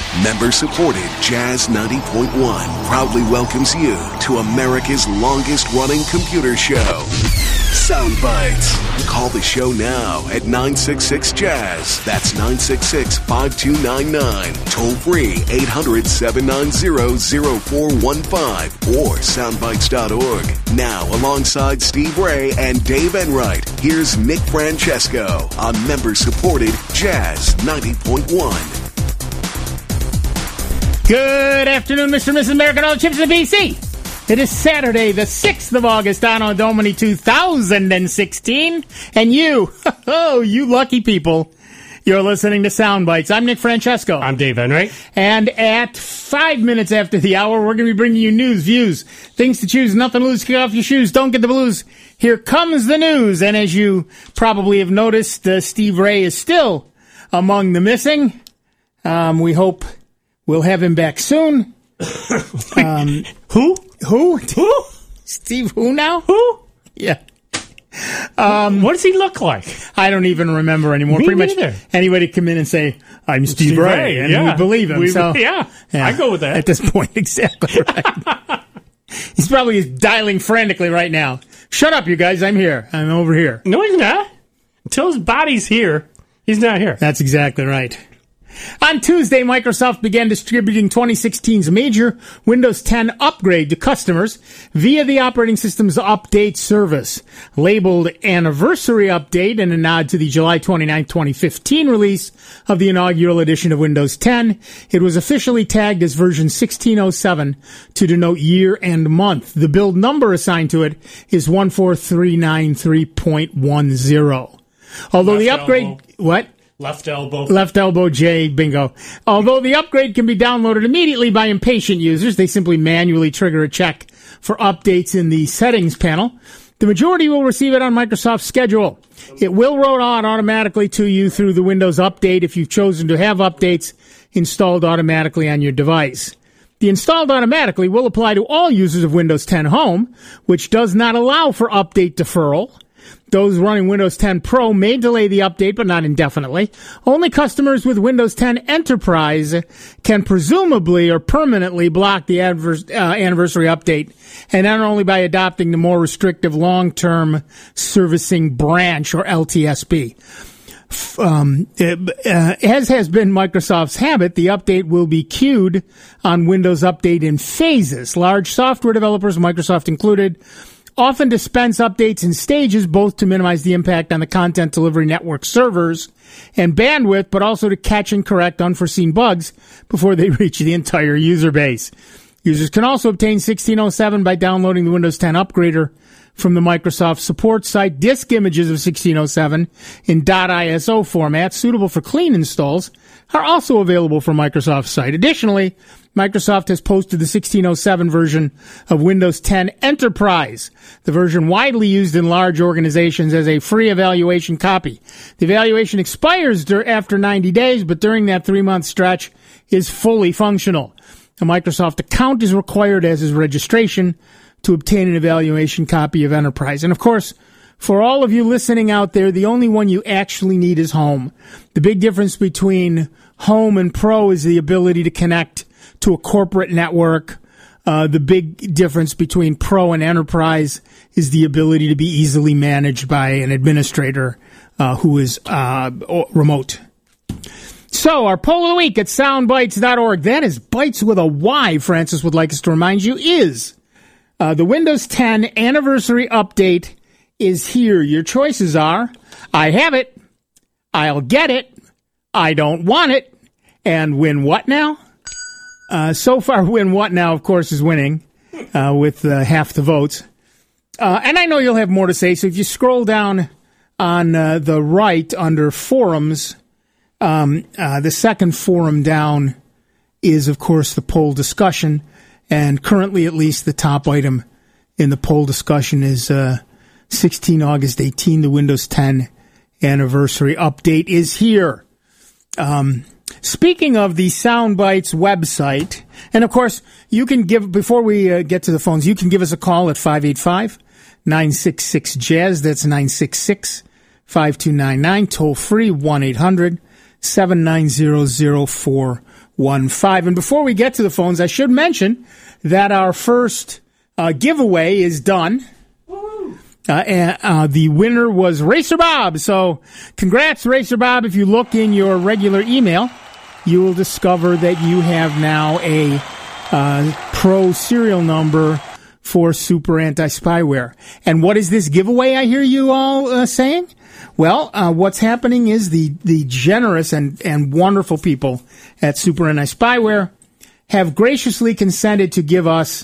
Member-supported Jazz 90.1 proudly welcomes you to America's longest-running computer show, Sound Bites. Call the show now at 966-JAZZ. That's 966-5299. Toll-free 800-790-0415 or soundbites.org. Now, alongside Steve Ray and Dave Enright, here's Nick Francesco on member-supported Jazz 90.1. Good afternoon, Mr. and Mrs. American All Chips in the BC. It is Saturday, the 6th of August, Anno Domini 2016. And you, oh, you lucky people, you're listening to Sound Bites. I'm Nick Francesco. I'm Dave Enright. And at 5 minutes after the hour, we're going to be bringing you news, views, things to choose, nothing to lose, kick off your shoes, don't get the blues. Here comes the news. And as you probably have noticed, Steve Ray is still among the missing. We hope we'll have him back soon. Who? Steve who now? Who? Yeah. What does he look like? I don't even remember anymore. Me Pretty neither. much anybody come in and say, I'm Steve Ray, and we believe him. Yeah, I go with that. At this point, exactly right. He's probably dialing frantically right now. Shut up, you guys. I'm here. I'm over here. No, he's not. Until his body's here, he's not here. That's exactly right. On Tuesday, Microsoft began distributing 2016's major Windows 10 upgrade to customers via the operating system's update service. Labeled Anniversary Update in a nod to the July 29, 2015 release of the inaugural edition of Windows 10, it was officially tagged as version 1607 to denote year and month. The build number assigned to it is 14393.10. Although the upgrade... Elbow. What? Left elbow. Left elbow J, bingo. Although the upgrade can be downloaded immediately by impatient users, they simply manually trigger a check for updates in the settings panel. The majority will receive it on Microsoft's schedule. It will roll out automatically to you through the Windows Update if you've chosen to have updates installed automatically on your device. The installed automatically will apply to all users of Windows 10 Home, which does not allow for update deferral. Those running Windows 10 Pro may delay the update, but not indefinitely. Only customers with Windows 10 Enterprise can presumably or permanently block the anniversary update, and not only by adopting the more restrictive long-term servicing branch, or LTSB. As has been Microsoft's habit, the update will be queued on Windows Update in phases. Large software developers, Microsoft included, often dispense updates in stages, both to minimize the impact on the content delivery network servers and bandwidth, but also to catch and correct unforeseen bugs before they reach the entire user base. Users can also obtain 1607 by downloading the Windows 10 Upgrader from the Microsoft support site. Disk images of 1607 in .iso format, suitable for clean installs, are also available from Microsoft's site. Additionally, Microsoft has posted the 1607 version of Windows 10 Enterprise, the version widely used in large organizations, as a free evaluation copy. The evaluation expires after 90 days, but during that 3-month stretch is fully functional. A Microsoft account is required, as is registration, to obtain an evaluation copy of Enterprise. And of course, for all of you listening out there, the only one you actually need is Home. The big difference between Home and Pro is the ability to connect to a corporate network. The big difference between Pro and Enterprise is the ability to be easily managed by an administrator who is remote. So, our poll of the week at soundbites.org, that is Bites with a Y, Francis would like us to remind you, is the Windows 10 Anniversary Update is here. Your choices are, I have it, I'll get it, I don't want it, and win what now? So far, win what now, of course, is winning with half the votes. And I know you'll have more to say, so if you scroll down on the right under forums, the second forum down is, of course, the poll discussion. And currently, at least, the top item in the poll discussion is 16 August 18, the Windows 10 Anniversary Update is here. Speaking of the Soundbites website, and of course, you can give, before we get to the phones, you can give us a call at 585-966-JAZZ. That's 966-5299. Toll free, 1-800-790-0415. And before we get to the phones, I should mention that our first giveaway is done. The winner was Racer Bob. So congrats, Racer Bob. If you look in your regular email, you will discover that you have now a pro serial number for Super Anti-Spyware. And what is this giveaway I hear you all saying? Well, what's happening is the generous and wonderful people at Super Anti-Spyware have graciously consented to give us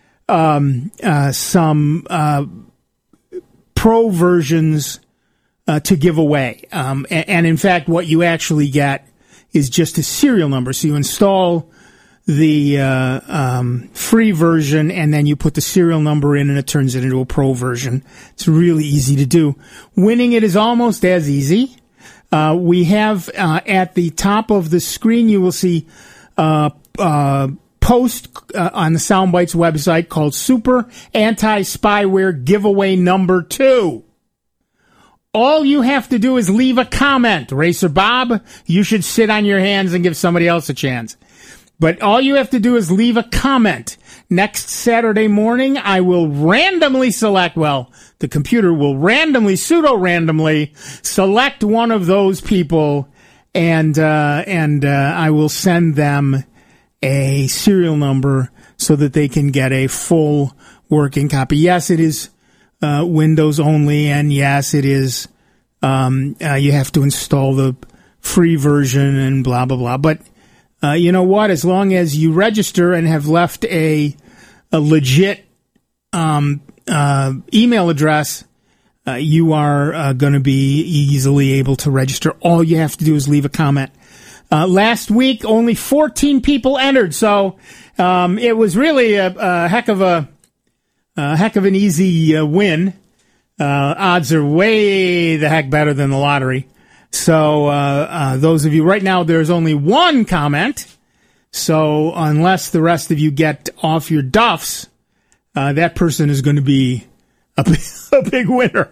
some pro versions to give away. And in fact, what you actually get is just a serial number. So you install the free version, and then you put the serial number in, and it turns it into a pro version. It's really easy to do. Winning it is almost as easy. We have at the top of the screen, you will see post on the Soundbites website called Super Anti-Spyware Giveaway Number 2. All you have to do is leave a comment. Racer Bob, you should sit on your hands and give somebody else a chance. But all you have to do is leave a comment. Next Saturday morning, I will randomly select, the computer will pseudo-randomly select one of those people, and I will send them a serial number so that they can get a full working copy. Yes, it is Windows only, and yes, it is you have to install the free version and blah, blah, blah. But you know what? As long as you register and have left a legit email address, you are going to be easily able to register. All you have to do is leave a comment. Last week, only 14 people entered, so it was really a heck of an easy win. Odds are way the heck better than the lottery. So those of you, right now there's only one comment, so unless the rest of you get off your duffs, that person is going to be a big winner.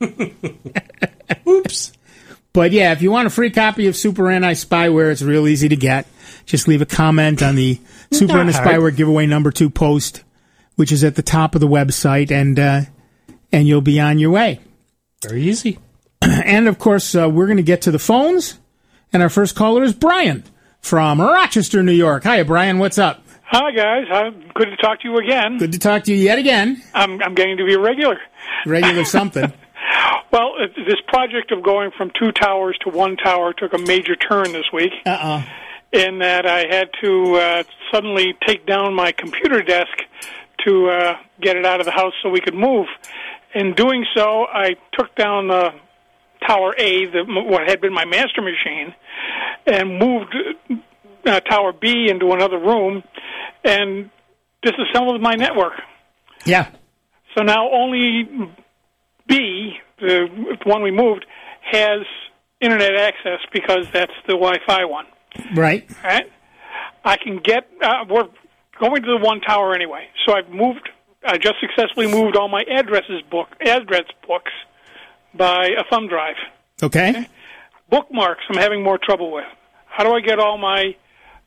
Oops. But yeah, if you want a free copy of Super Anti-Spyware, it's real easy to get. Just leave a comment on the Super Anti-Spyware giveaway number 2 post, which is at the top of the website, and you'll be on your way. Very easy. And, of course, we're going to get to the phones. And our first caller is Brian from Rochester, New York. Hi, Brian. What's up? Hi, guys. Good to talk to you again. Good to talk to you yet again. I'm getting to be a regular. Regular something. Well, this project of going from 2 towers to 1 tower took a major turn this week. In that I had to suddenly take down my computer desk to get it out of the house so we could move. In doing so, I took down Tower A, what had been my master machine, and moved Tower B into another room and disassembled my network. Yeah. So now only B, the one we moved, has internet access because that's the Wi-Fi one. Right. Right? I can get, we're going to the 1 tower anyway. So I just successfully moved all my address books by a thumb drive. Okay. Bookmarks I'm having more trouble with. How do I get all my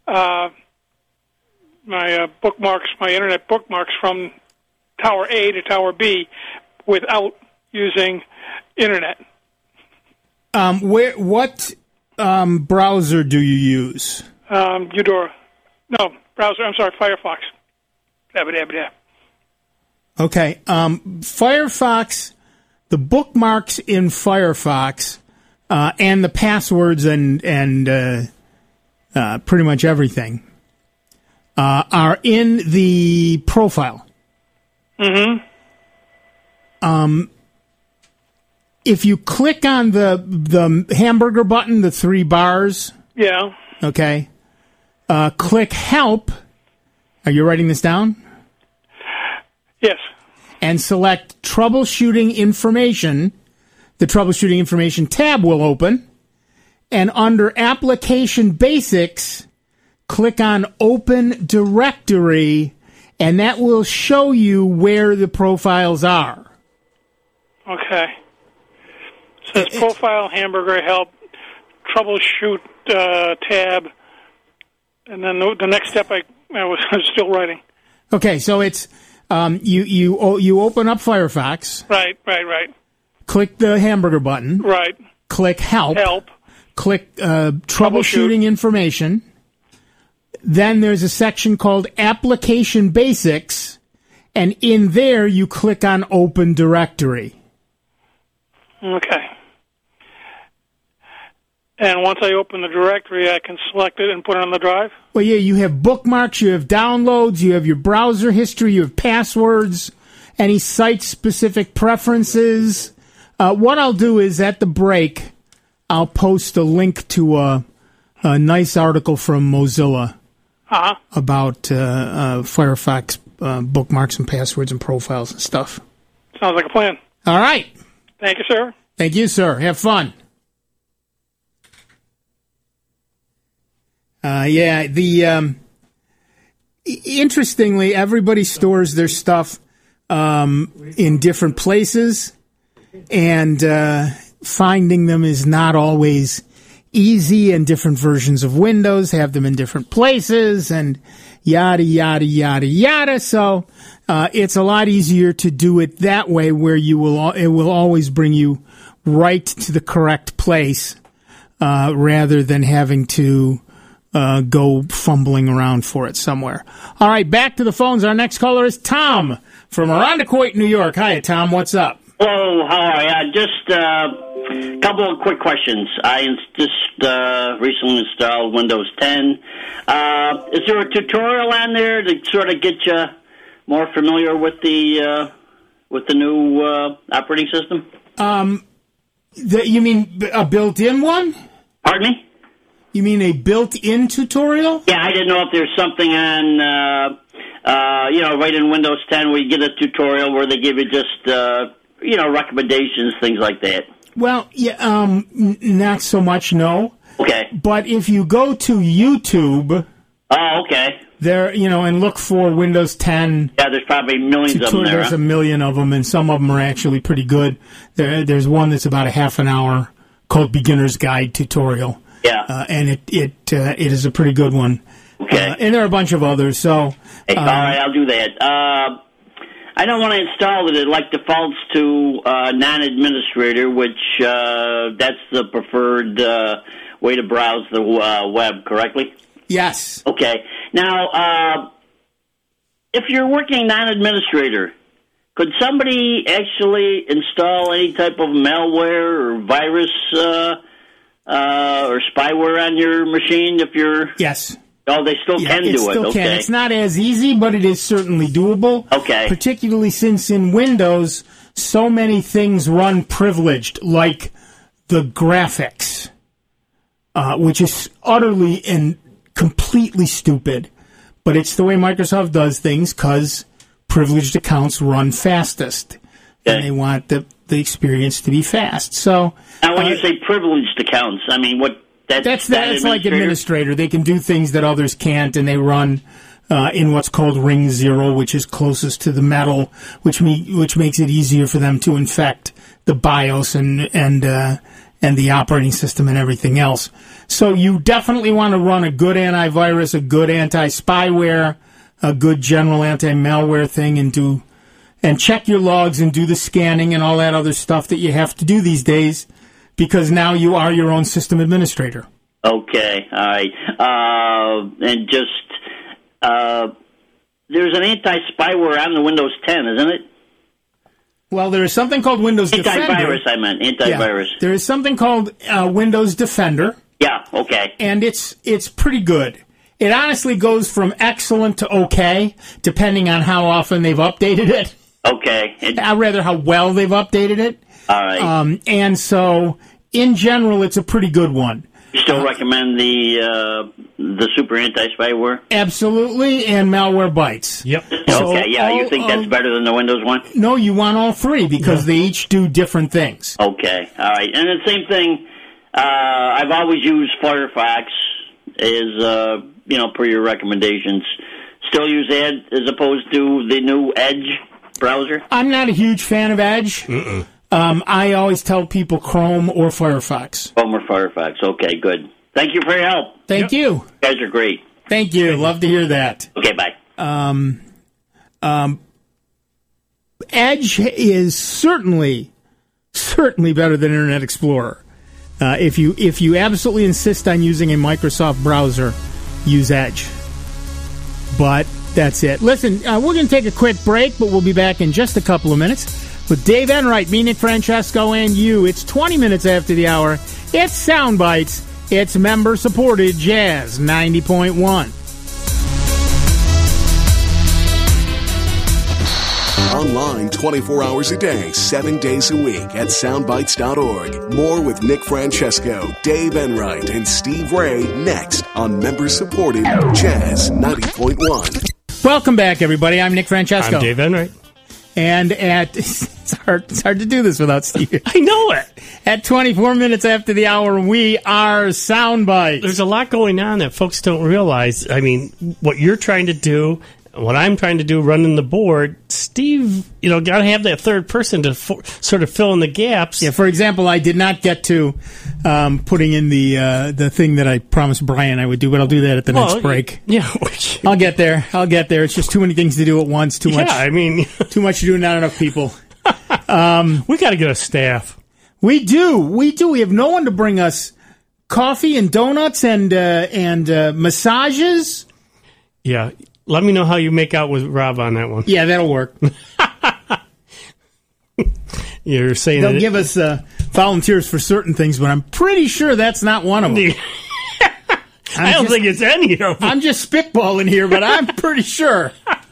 bookmarks, my internet bookmarks from Tower A to Tower B without using internet? What browser do you use? Eudora. No, browser. I'm sorry, Firefox. Okay. Firefox, the bookmarks in Firefox, and the passwords and pretty much everything are in the profile. Mm-hmm. If you click on the hamburger button, the 3 bars. Yeah. Okay. Click Help. Are you writing this down? Yes. And select Troubleshooting Information. The Troubleshooting Information tab will open. And under Application Basics, click on Open Directory, and that will show you where the profiles are. Okay. So it's Profile, Hamburger, Help, Troubleshoot tab, And then the next step, I was still writing. Okay, so it's you open up Firefox. Right. Click the hamburger button. Right. Click Help. Help. Click Troubleshooting Information. Then there's a section called Application Basics, and in there you click on Open Directory. Okay. And once I open the directory, I can select it and put it on the drive? Well, yeah, you have bookmarks, you have downloads, you have your browser history, you have passwords, any site-specific preferences. What I'll do is, at the break, I'll post a link to a nice article from Mozilla about Firefox bookmarks and passwords and profiles and stuff. Sounds like a plan. All right. Thank you, sir. Thank you, sir. Have fun. Interestingly, everybody stores their stuff in different places, and finding them is not always easy, and different versions of Windows have them in different places, and yada, yada, yada, yada. So it's a lot easier to do it that way, where it will always bring you right to the correct place, rather than having to go fumbling around for it somewhere. All right, back to the phones. Our next caller is Tom from Irondequoit, New York. Hi, Tom. What's up? Hello, how are you? Just a couple of quick questions. I just recently installed Windows 10. Is there a tutorial on there to sort of get you more familiar with the new operating system? You mean a built-in one? Pardon me? You mean a built-in tutorial? Yeah, I didn't know if there's something on, right in Windows 10 where you get a tutorial where they give you just, recommendations, things like that. Well, yeah, not so much, no. Okay. But if you go to YouTube... Oh, okay. There, and look for Windows 10... Yeah, there's probably millions of them there. There's a million of them, and some of them are actually pretty good. There's one that's about a half an hour called Beginner's Guide Tutorial. Yeah. And it is a pretty good one. Okay. And there are a bunch of others, so... Hey, all right, I'll do that. I know when I installed it, it defaults to non-administrator, which that's the preferred way to browse the web, correctly? Yes. Okay. Now, if you're working non-administrator, could somebody actually install any type of malware or virus or spyware on your machine if you're... Yes. Oh, they still can do it. Still okay. Can. It's not as easy, but it is certainly doable. Okay. Particularly since in Windows, so many things run privileged, like the graphics, which is utterly and completely stupid. But it's the way Microsoft does things, because privileged accounts run fastest. Okay. And they want the experience to be fast. So now, when you say privileged accounts, I mean, what... That's like administrator. They can do things that others can't, and they run in what's called Ring 0, which is closest to the metal, which makes it easier for them to infect the BIOS and the operating system and everything else. So you definitely want to run a good antivirus, a good anti-spyware, a good general anti-malware thing, and check your logs and do the scanning and all that other stuff that you have to do these days, because now you are your own system administrator. Okay, all right. And just, there's an anti-spyware on the Windows 10, isn't it? Well, there is something called Windows Defender. Antivirus, I meant. Antivirus. Yeah. There is something called Windows Defender. Yeah, okay. And it's pretty good. It honestly goes from excellent to okay, depending on how often they've updated it. Okay. Rather, how well they've updated it. All right. And so, in general, it's a pretty good one. You still recommend the super anti-spyware? Absolutely, and Malwarebytes. Yep. So okay, yeah, you think that's better than the Windows one? No, you want all three, because they each do different things. Okay, all right. And the same thing, I've always used Firefox as, per your recommendations. Still use Edge as opposed to the new Edge browser? I'm not a huge fan of Edge. I always tell people Chrome or Firefox. Chrome or Firefox. Okay, good. Thank you for your help. Thank you. You guys are great. Thank you. Love to hear that. Okay, bye. Edge is certainly better than Internet Explorer. If you absolutely insist on using a Microsoft browser, use Edge. But that's it. Listen, we're going to take a quick break, but we'll be back in just a couple of minutes with Dave Enright, me, Nick Francesco, and you. It's 20 minutes after the hour. It's Sound Bites. It's member-supported Jazz 90.1. Online 24 hours a day, 7 days a week at soundbites.org. More with Nick Francesco, Dave Enright, and Steve Ray next on member-supported Jazz 90.1. Welcome back, everybody. I'm Nick Francesco. I'm Dave Enright. And it's hard to do this without Steve. I know it. At 24 minutes after the hour, we are Soundbites. There's a lot going on that folks don't realize. I mean, what you're trying to do, what I'm trying to do, running the board, Steve, got to have that third person to sort of fill in the gaps. Yeah, for example, I did not get to putting in the thing that I promised Brian I would do, but I'll do that at the next break. Yeah. I'll get there. It's just too many things to do at once. Too much to do, not enough people. We got to get a staff. We do. We have no one to bring us coffee and donuts and massages. Yeah. Let me know how you make out with Rob on that one. Yeah, that'll work. You're saying they'll give us volunteers for certain things, but I'm pretty sure that's not one of them. I don't think it's any of them. I'm just spitballing here, but I'm pretty sure.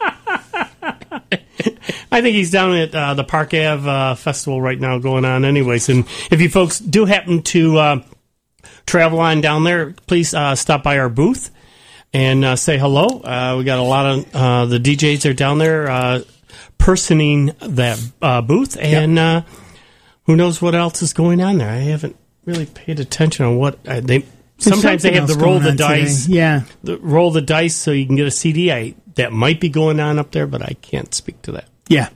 I think he's down at the Park Ave Festival right now going on anyways. And if you folks do happen to travel on down there, please stop by our booth and say hello. We got a lot of the DJs are down there personing that booth. And who knows what else is going on there. I haven't really paid attention on what sometimes they have the roll the dice. Today. Yeah. Roll the dice so you can get a CD. That might be going on up there, but I can't speak to that. Yeah.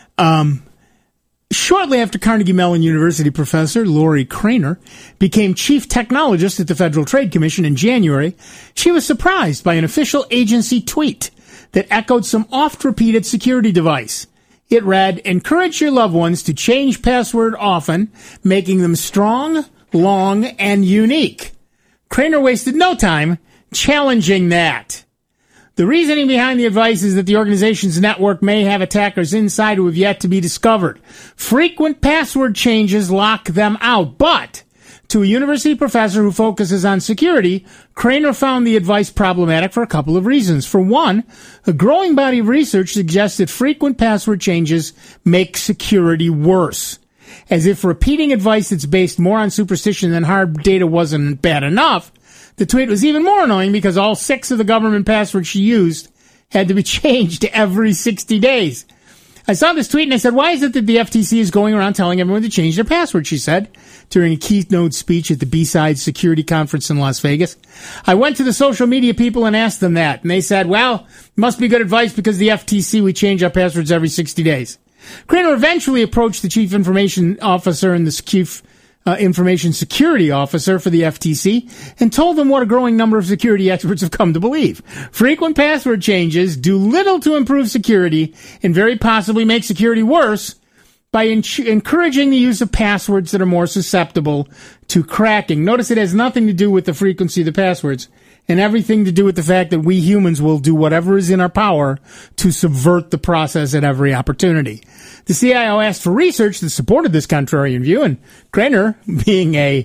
Shortly after Carnegie Mellon University professor Lori Craner became chief technologist at the Federal Trade Commission in January, she was surprised by an official agency tweet that echoed some oft-repeated security device. It read, "Encourage your loved ones to change password often, making them strong, long, and unique." Craner wasted no time challenging that. The reasoning behind the advice is that the organization's network may have attackers inside who have yet to be discovered. Frequent password changes lock them out. But to a university professor who focuses on security, Craner found the advice problematic for a couple of reasons. For one, a growing body of research suggests that frequent password changes make security worse. As if repeating advice that's based more on superstition than hard data wasn't bad enough, the tweet was even more annoying because all 6 of the government passwords she used had to be changed every 60 days. I saw this tweet and I said, why is it that the FTC is going around telling everyone to change their password, she said, during a keynote speech at the B-Side Security Conference in Las Vegas. I went to the social media people and asked them that, and they said, well, must be good advice because the FTC, we change our passwords every 60 days. Craner eventually approached the chief information officer and the chief information security officer for the FTC and told them what a growing number of security experts have come to believe. Frequent password changes do little to improve security and very possibly make security worse by encouraging the use of passwords that are more susceptible to cracking. Notice it has nothing to do with the frequency of the passwords and everything to do with the fact that we humans will do whatever is in our power to subvert the process at every opportunity. The CIO asked for research that supported this contrarian view, and Craner, being a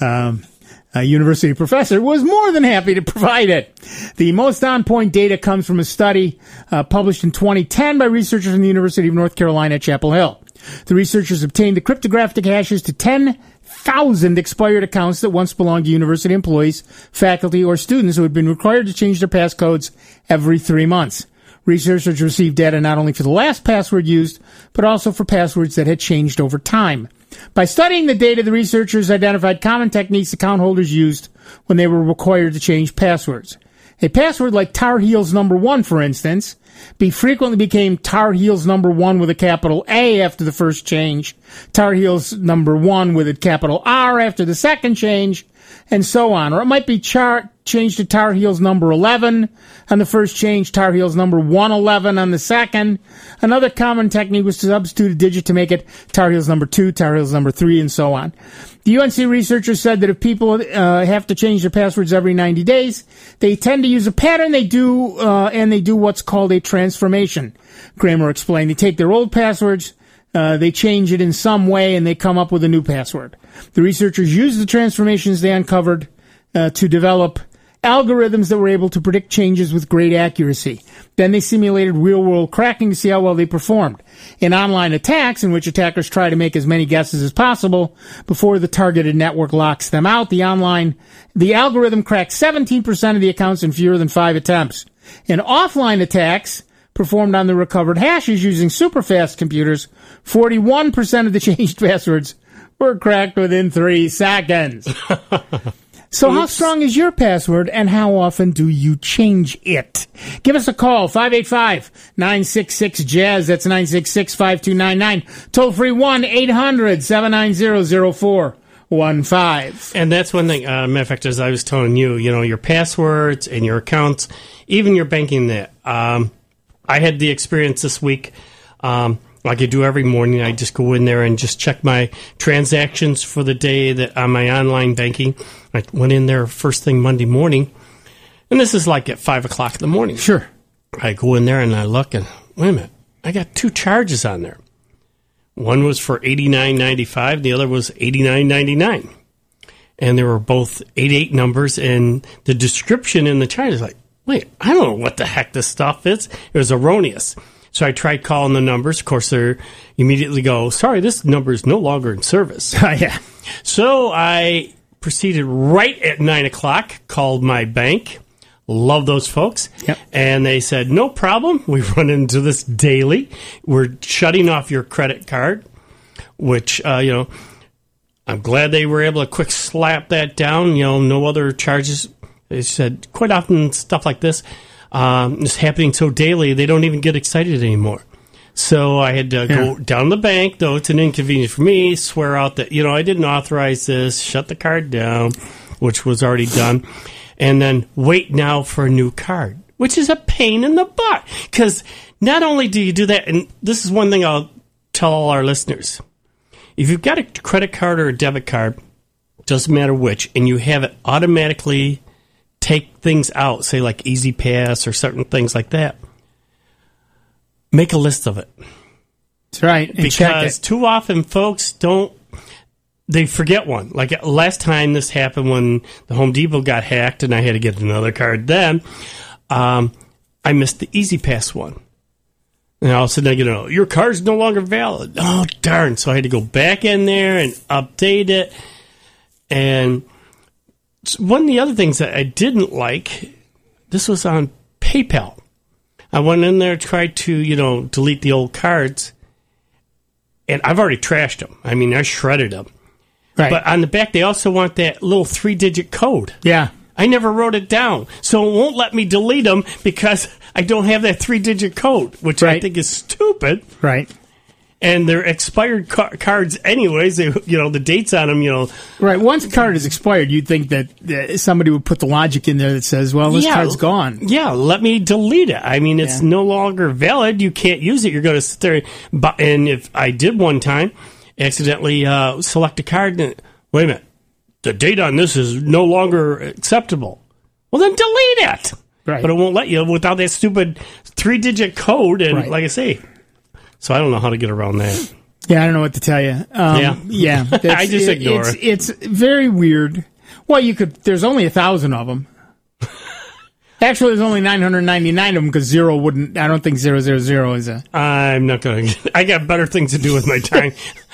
university professor, was more than happy to provide it. The most on-point data comes from a study published in 2010 by researchers from the University of North Carolina at Chapel Hill. The researchers obtained the cryptographic hashes to 10,000 expired accounts that once belonged to university employees, faculty, or students who had been required to change their passcodes every 3 months. Researchers received data not only for the last password used, but also for passwords that had changed over time. By studying the data, the researchers identified common techniques account holders used when they were required to change passwords. A password like Tar Heels number 1, for instance, frequently became Tar Heels number 1 with a capital A after the first change, Tar Heels number 1 with a capital R after the second change, and so on. Or it might be Tar change to Tar Heels number 11 on the first change, Tar Heels number 111 on the second. Another common technique was to substitute a digit to make it Tar Heels number 2, Tar Heels number 3, and so on. The UNC researchers said that if people have to change their passwords every 90 days, they tend to use a pattern they do what's called a transformation. Kramer explained. They take their old passwords, they change it in some way, and they come up with a new password. The researchers used the transformations they uncovered to develop algorithms that were able to predict changes with great accuracy. Then they simulated real-world cracking to see how well they performed. In online attacks, in which attackers try to make as many guesses as possible before the targeted network locks them out, the algorithm cracked 17% of the accounts in fewer than 5 attempts. In offline attacks performed on the recovered hashes using super-fast computers, 41% of the changed passwords were cracked within 3 seconds. So how strong is your password, and how often do you change it? Give us a call, 585-966-JAZZ. That's 966-5299. Toll free 1-800-790-0415. And that's one thing, matter of fact, as I was telling you, your passwords and your accounts, even your banking that. I had the experience this week, like I do every morning. I just go in there and just check my transactions for the day that on my online banking. I went in there first thing Monday morning, and this is like at 5 o'clock in the morning. Sure. I go in there and I look, and wait a minute, I got 2 charges on there. One was for $89.95, the other was $89.99. And they were both 88 numbers, and the description in the charge is like, wait, I don't know what the heck this stuff is. It was erroneous. So I tried calling the numbers. Of course, they immediately go, sorry, this number is no longer in service. Yeah. So I proceeded right at 9 o'clock, called my bank. Love those folks. Yep. And they said, no problem. We run into this daily. We're shutting off your credit card, which, I'm glad they were able to quick slap that down. No other charges. They said quite often stuff like this is happening so daily, they don't even get excited anymore. So I had to go down to the bank, though it's an inconvenience for me, swear out that, I didn't authorize this, shut the card down, which was already done, and then wait now for a new card, which is a pain in the butt. Because not only do you do that, and this is one thing I'll tell all our listeners. If you've got a credit card or a debit card, doesn't matter which, and you have it automatically take things out, say like Easy Pass or certain things like that, make a list of it. That's right. And because too often folks they forget one. Like last time this happened when the Home Depot got hacked and I had to get another card then, I missed the Easy Pass one. And all of a sudden your card's no longer valid. Oh, darn. So I had to go back in there and update it. And one of the other things that I didn't like, this was on PayPal. I went in there, tried to, delete the old cards, and I've already trashed them. I mean, I shredded them. Right. But on the back, they also want that little 3-digit code. Yeah. I never wrote it down, so it won't let me delete them because I don't have that 3-digit code, which I think is stupid. Right. And they're expired cards anyways. The dates on them, Right. Once a card is expired, you'd think that somebody would put the logic in there that says, well, this card's gone. Yeah, let me delete it. I mean, it's no longer valid. You can't use it. You're going to sit there. And if I did one time accidentally select a card, and wait a minute, the date on this is no longer acceptable. Well, then delete it. Right. But it won't let you without that stupid 3-digit code. And like I say, so I don't know how to get around that. Yeah, I don't know what to tell you. Yeah. I just ignore it. It's very weird. Well, there's only 1,000 of them. Actually, there's only 999 of them because I don't think 000 is a... I'm not going to... I got better things to do with my time.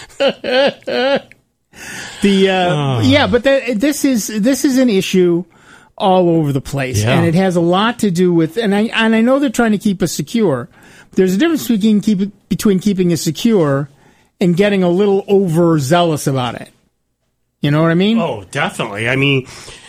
But this is an issue all over the place, and it has a lot to do with... And I know they're trying to keep us secure. There's a difference between keeping it secure and getting a little overzealous about it. You know what I mean? Oh, definitely. I mean...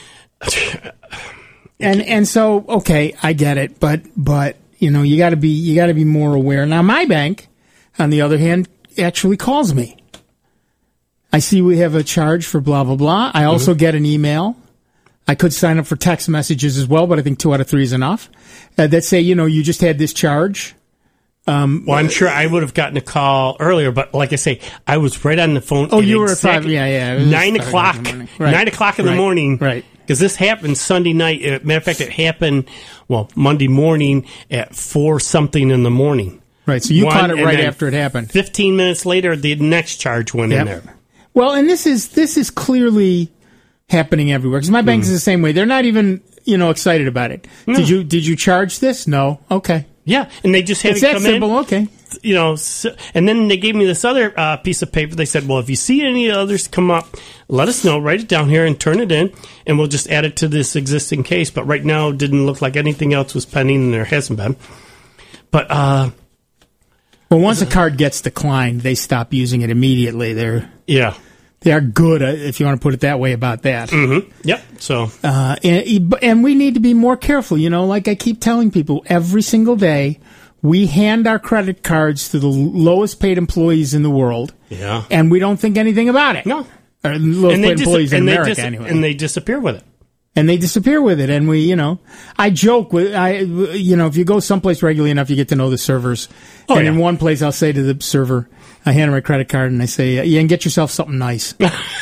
And so, okay, I get it, but you got to be more aware. Now, my bank, on the other hand, actually calls me. I see we have a charge for blah blah blah. I also get an email. I could sign up for text messages as well, but I think 2 out of 3 is enough. That say, you just had this charge. Well, I'm sure I would have gotten a call earlier, but like I say, I was right on the phone. Oh, you were at 5, yeah. 9 o'clock. Right. 9 o'clock in the morning. Right. Because this happened Sunday night. Matter of fact, it happened, Monday morning at 4-something in the morning. Right, so you caught it right after it happened. 15 minutes later, the next charge went in there. Well, and this is clearly happening everywhere, because my bank is the same way. They're not even, excited about it. No. Did you charge this? No. Okay. Yeah, and they just had it's to come that simple. Okay. And then they gave me this other piece of paper. They said, well, if you see any others come up, let us know. Write it down here and turn it in, and we'll just add it to this existing case. But right now, it didn't look like anything else was pending, and there hasn't been. But well, once a card gets declined, they stop using it immediately. They are good, if you want to put it that way, about that. Mm-hmm. Yep. So, and we need to be more careful. Like I keep telling people, every single day we hand our credit cards to the lowest paid employees in the world. Yeah. And we don't think anything about it. No. Or lowest paid employees in America, anyway. And they disappear with it. And we, I joke with, if you go someplace regularly enough, you get to know the servers. In one place, I'll say to the server, I hand her my credit card and I say, you can get yourself something nice.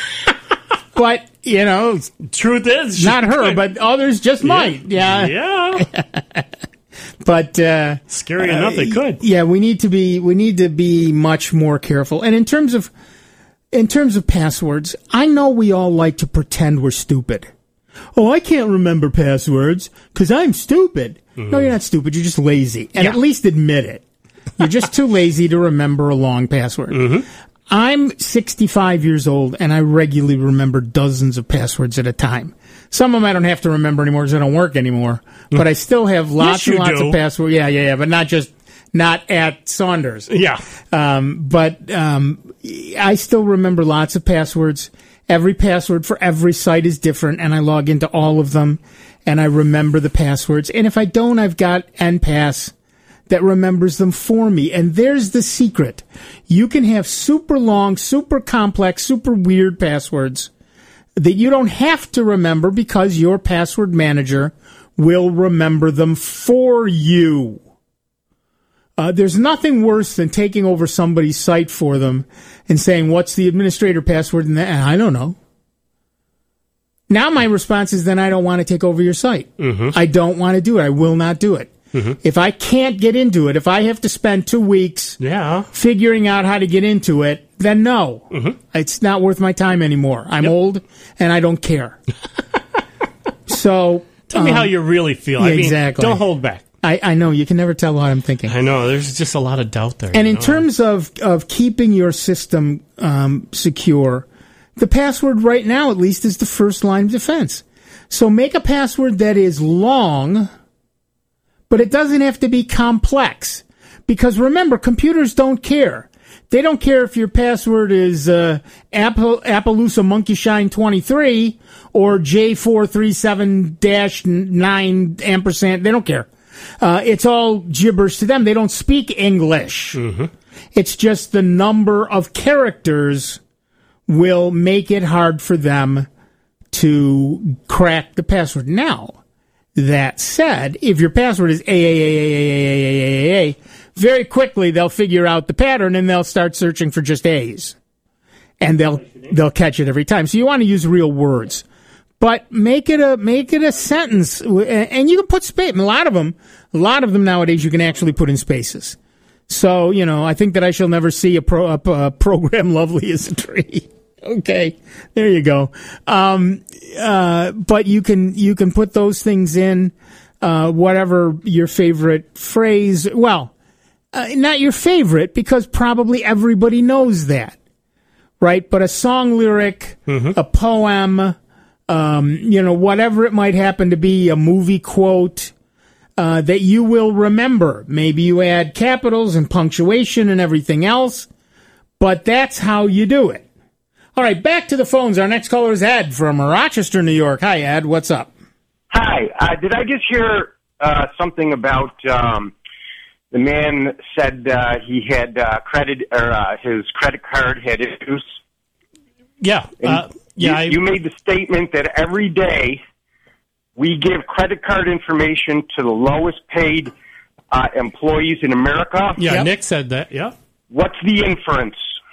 But, truth is, not her, but others just might. Yeah. Yeah. But, scary enough, they could. Yeah, we need to be much more careful. And in terms of passwords, I know we all like to pretend we're stupid. Oh, I can't remember passwords because I'm stupid. Mm-hmm. No, you're not stupid. You're just lazy. And at least admit it. You're just too lazy to remember a long password. Mm-hmm. I'm 65 years old, and I regularly remember dozens of passwords at a time. Some of them I don't have to remember anymore because they don't work anymore. But I still have lots and lots of passwords. Yeah. But not at Saunders. Yeah. But I still remember lots of passwords. Every password for every site is different, and I log into all of them, and I remember the passwords. And if I don't, I've got NPass that remembers them for me. And there's the secret. You can have super long, super complex, super weird passwords that you don't have to remember because your password manager will remember them for you. There's nothing worse than taking over somebody's site for them and saying, what's the administrator password? And I don't know. Now my response is, then I don't want to take over your site. Mm-hmm. I don't want to do it. I will not do it. Mm-hmm. If I can't get into it, if I have to spend 2 weeks figuring out how to get into it, then no. Mm-hmm. It's not worth my time anymore. I'm old, and I don't care. So tell me how you really feel. Yeah, exactly. Don't hold back. I know. You can never tell what I'm thinking. I know. There's just a lot of doubt there. And in terms of keeping your system secure, the password right now, at least, is the first line of defense. So make a password that is long, but it doesn't have to be complex. Because remember, computers don't care. They don't care if your password is Appaloosa Monkey Shine 23 or J437-9 ampersand. They don't care. It's all gibberish to them. They don't speak English. Mm-hmm. It's just the number of characters will make it hard for them to crack the password. Now, that said, if your password is A, very quickly they'll figure out the pattern and they'll start searching for just A's. And they'll catch it every time. So you want to use real words. But make it a sentence, and you can put space. A lot of them nowadays you can actually put in spaces. So I think that I shall never see a program lovely as a tree. Okay, there you go. But you can put those things in, whatever your favorite phrase. Well, not your favorite because probably everybody knows that, right? But a song lyric, a poem. Whatever it might happen to be, a movie quote that you will remember. Maybe you add capitals and punctuation and everything else, but that's how you do it. All right, back to the phones. Our next caller is Ed from Rochester, New York. Hi, Ed. What's up? Hi. Did I just hear something about the man said he had his credit card had issues? Yeah. You made the statement that every day we give credit card information to the lowest paid employees in America. Yeah, Yep. Nick said that. Yeah. What's the inference?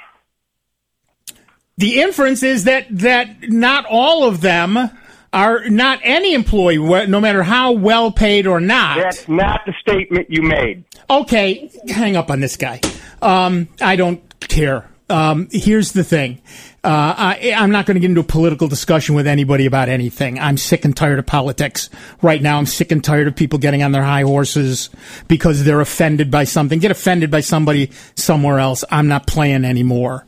The inference is that not all of them are, not any employee, no matter how well paid or not. That's not the statement you made. Okay, hang up on this guy. I don't care. Here's the thing. I'm not going to get into a political discussion with anybody about anything. I'm sick and tired of politics. Right now, I'm sick and tired of people getting on their high horses because they're offended by something. Get offended by somebody somewhere else. I'm not playing anymore.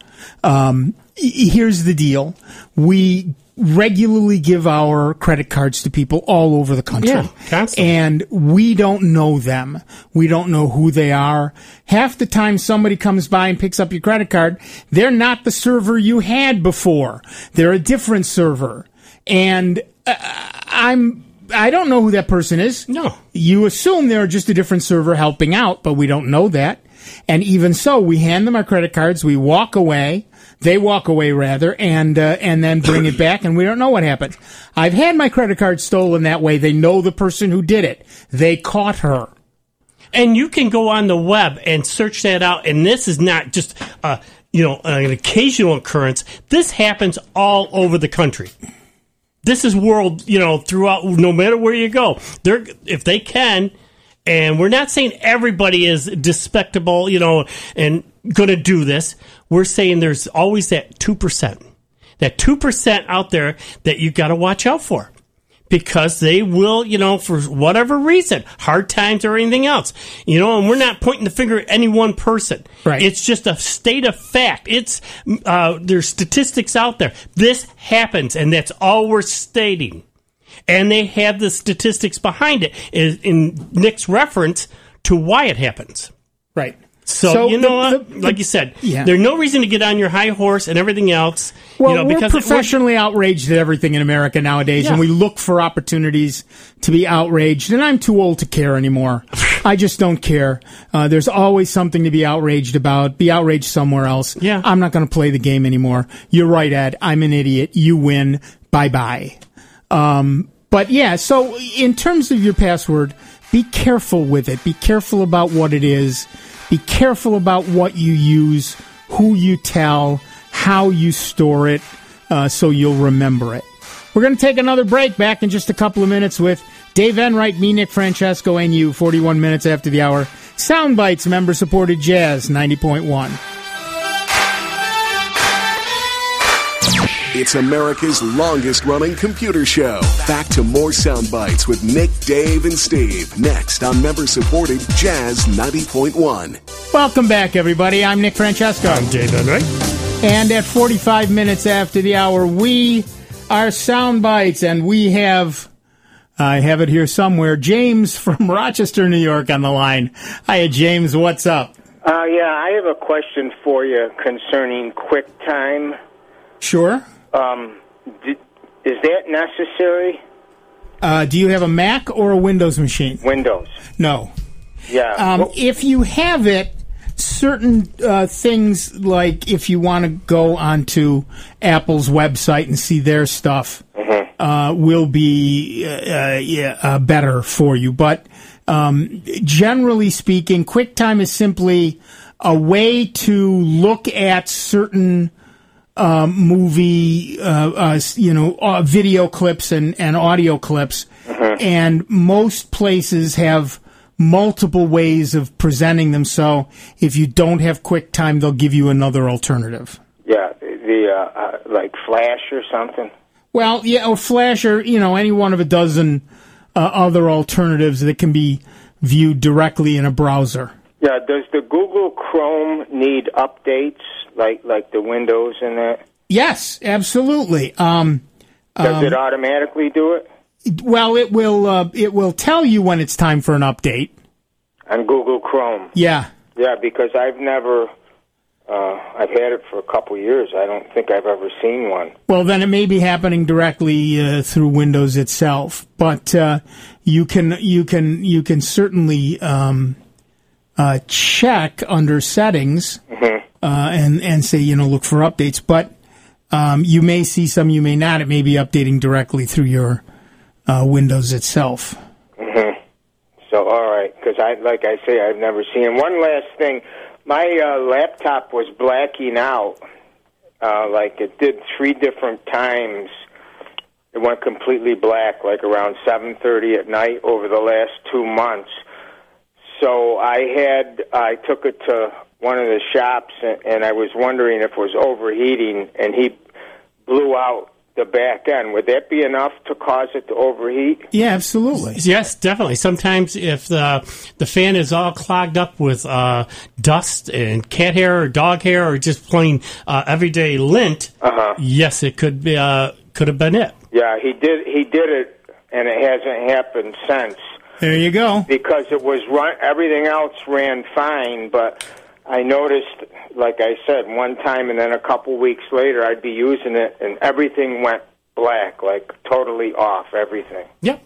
Here's the deal. We regularly give our credit cards to people all over the country. Yeah, constantly. And we don't know them. We don't know who they are. Half the time somebody comes by and picks up your credit card, they're not the server you had before. They're a different server. And I don't know who that person is. No. You assume they're just a different server helping out, but we don't know that. And even so, we hand them our credit cards, we walk away. They walk away, rather, and then bring it back, and we don't know what happens. I've had my credit card stolen that way. They know the person who did it. They caught her. And you can go on the web and search that out, and this is not just an occasional occurrence. This happens all over the country. This is world, throughout, no matter where you go. If they can, and we're not saying everybody is despicable, and going to do this. We're saying there's always that 2%. That 2% out there that you got to watch out for. Because they will, for whatever reason, hard times or anything else. And we're not pointing the finger at any one person. Right. It's just a state of fact. There's statistics out there. This happens, and that's all we're stating. And they have the statistics behind it in Nick's reference to why it happens. Right. So like you said, yeah. There's no reason to get on your high horse and everything else. Well, we're because professionally outraged at everything in America nowadays, Yeah. and we look for opportunities to be outraged, and I'm too old to care anymore. I just don't care. There's always something to be outraged about. Be outraged somewhere else. Yeah. I'm not going to play the game anymore. You're right, Ed. I'm an idiot. You win. Bye-bye. But yeah, so in terms of your password, be careful with it. Be careful about what it is. Be careful about what you use, who you tell, how you store it, so you'll remember it. We're going to take another break. Back in just a couple of minutes with Dave Enright, me, Nick Francesco, and you, 41 minutes after the hour. Soundbites, member-supported Jazz 90.1. It's America's longest-running computer show. Back to more sound bites with Nick, Dave, and Steve. Next on member-supported Jazz 90.1. Welcome back, everybody. I'm Nick Francesco. I'm Dave Enright. And at 45 minutes after the hour, we are sound bites, and we have, I have it here somewhere, James from Rochester, New York on the line. Hiya, James. What's up? Yeah, I have a question for you concerning QuickTime. Sure. Is that necessary? Do you have a Mac or a Windows machine? Windows. No. Yeah. If you have it, certain things, like if you want to go onto Apple's website and see their stuff, will be better for you. But generally speaking, QuickTime is simply a way to look at certain movie, video clips and audio clips, and most places have multiple ways of presenting them. So if you don't have QuickTime, they'll give you another alternative. Yeah, like Flash or something. Well, yeah, or Flash, or any one of a dozen other alternatives that can be viewed directly in a browser. Yeah. Does the Google Chrome need updates? Like the Windows and that? Yes, absolutely. Does it automatically do it? Well, it will tell you when it's time for an update. On Google Chrome? Yeah. Yeah, because I've had it for a couple years. I don't think I've ever seen one. Well, then it may be happening directly through Windows itself, but you can certainly check under settings. And say, look for updates. But you may see some, you may not. It may be updating directly through your Windows itself. Mm-hmm. So, all right, because like I say, I've never seen it. One last thing. My laptop was blacking out. Like it did 3 different times. It went completely black, like around 7:30 at night over the last 2 months. So I took it to one of the shops, and I was wondering if it was overheating, and he blew out the back end. Would that be enough to cause it to overheat? Yeah, absolutely. Yes, definitely. Sometimes if the fan is all clogged up with dust and cat hair or dog hair or just plain everyday lint, yes, it could have been it. Yeah, he did it, and it hasn't happened since. There you go. Because it was everything else ran fine, but I noticed, like I said, one time, and then a couple weeks later, I'd be using it, and everything went black, like totally off, everything. Yep.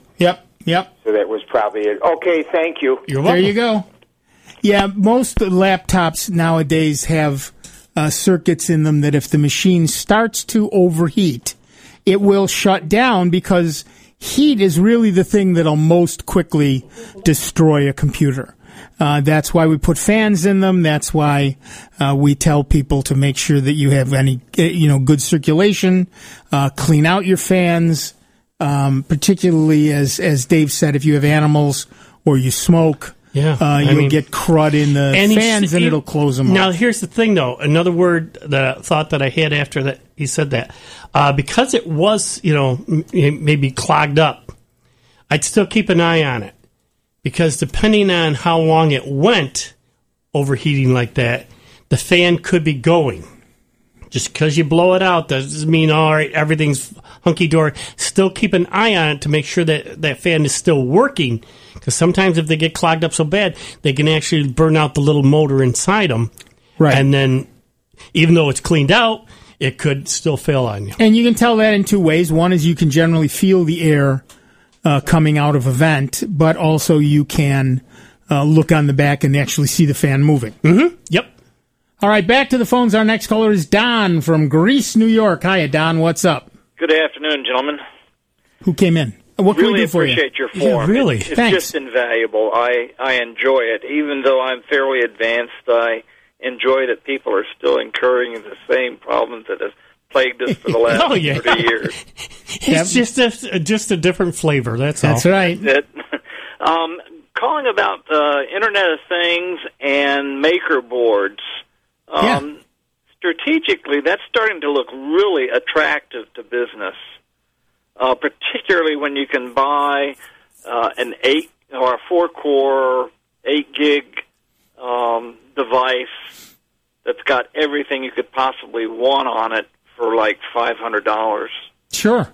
So that was probably it. Okay, thank you. You're welcome. There you go. Yeah, most laptops nowadays have circuits in them that if the machine starts to overheat, it will shut down because heat is really the thing that'll most quickly destroy a computer. That's why we put fans in them. That's why we tell people to make sure that you have good circulation. Clean out your fans, particularly as Dave said, if you have animals or you smoke. Yeah, you'll get crud in the fans and it'll close them Now, up. here's the thing, though. Another word thought that I had after that he said that. Because it was, maybe clogged up, I'd still keep an eye on it. Because depending on how long it went overheating like that, the fan could be going. Just because you blow it out doesn't mean, all right, everything's hunky-dory. Still keep an eye on it to make sure that that fan is still working. Because sometimes if they get clogged up so bad, they can actually burn out the little motor inside them. Right. And then, even though it's cleaned out, it could still fail on you. And you can tell that in 2 ways. One is you can generally feel the air coming out of a vent, but also you can look on the back and actually see the fan moving. Mm-hmm. Yep. All right, back to the phones. Our next caller is Don from Greece, New York. Hiya, Don. What's up? Good afternoon, gentlemen. Who came in? What can we do for you? Really appreciate your form. Yeah, really. It's Thanks. just invaluable. I enjoy it. Even though I'm fairly advanced, I enjoy that people are still incurring the same problems that have plagued us for the last 30 years. It's just a different flavor, that's all. That's right. Calling about Internet of Things and maker boards. Strategically, that's starting to look really attractive to business, particularly when you can buy an 8 or a 4-core, 8-gig device that's got everything you could possibly want on it for like $500. Sure.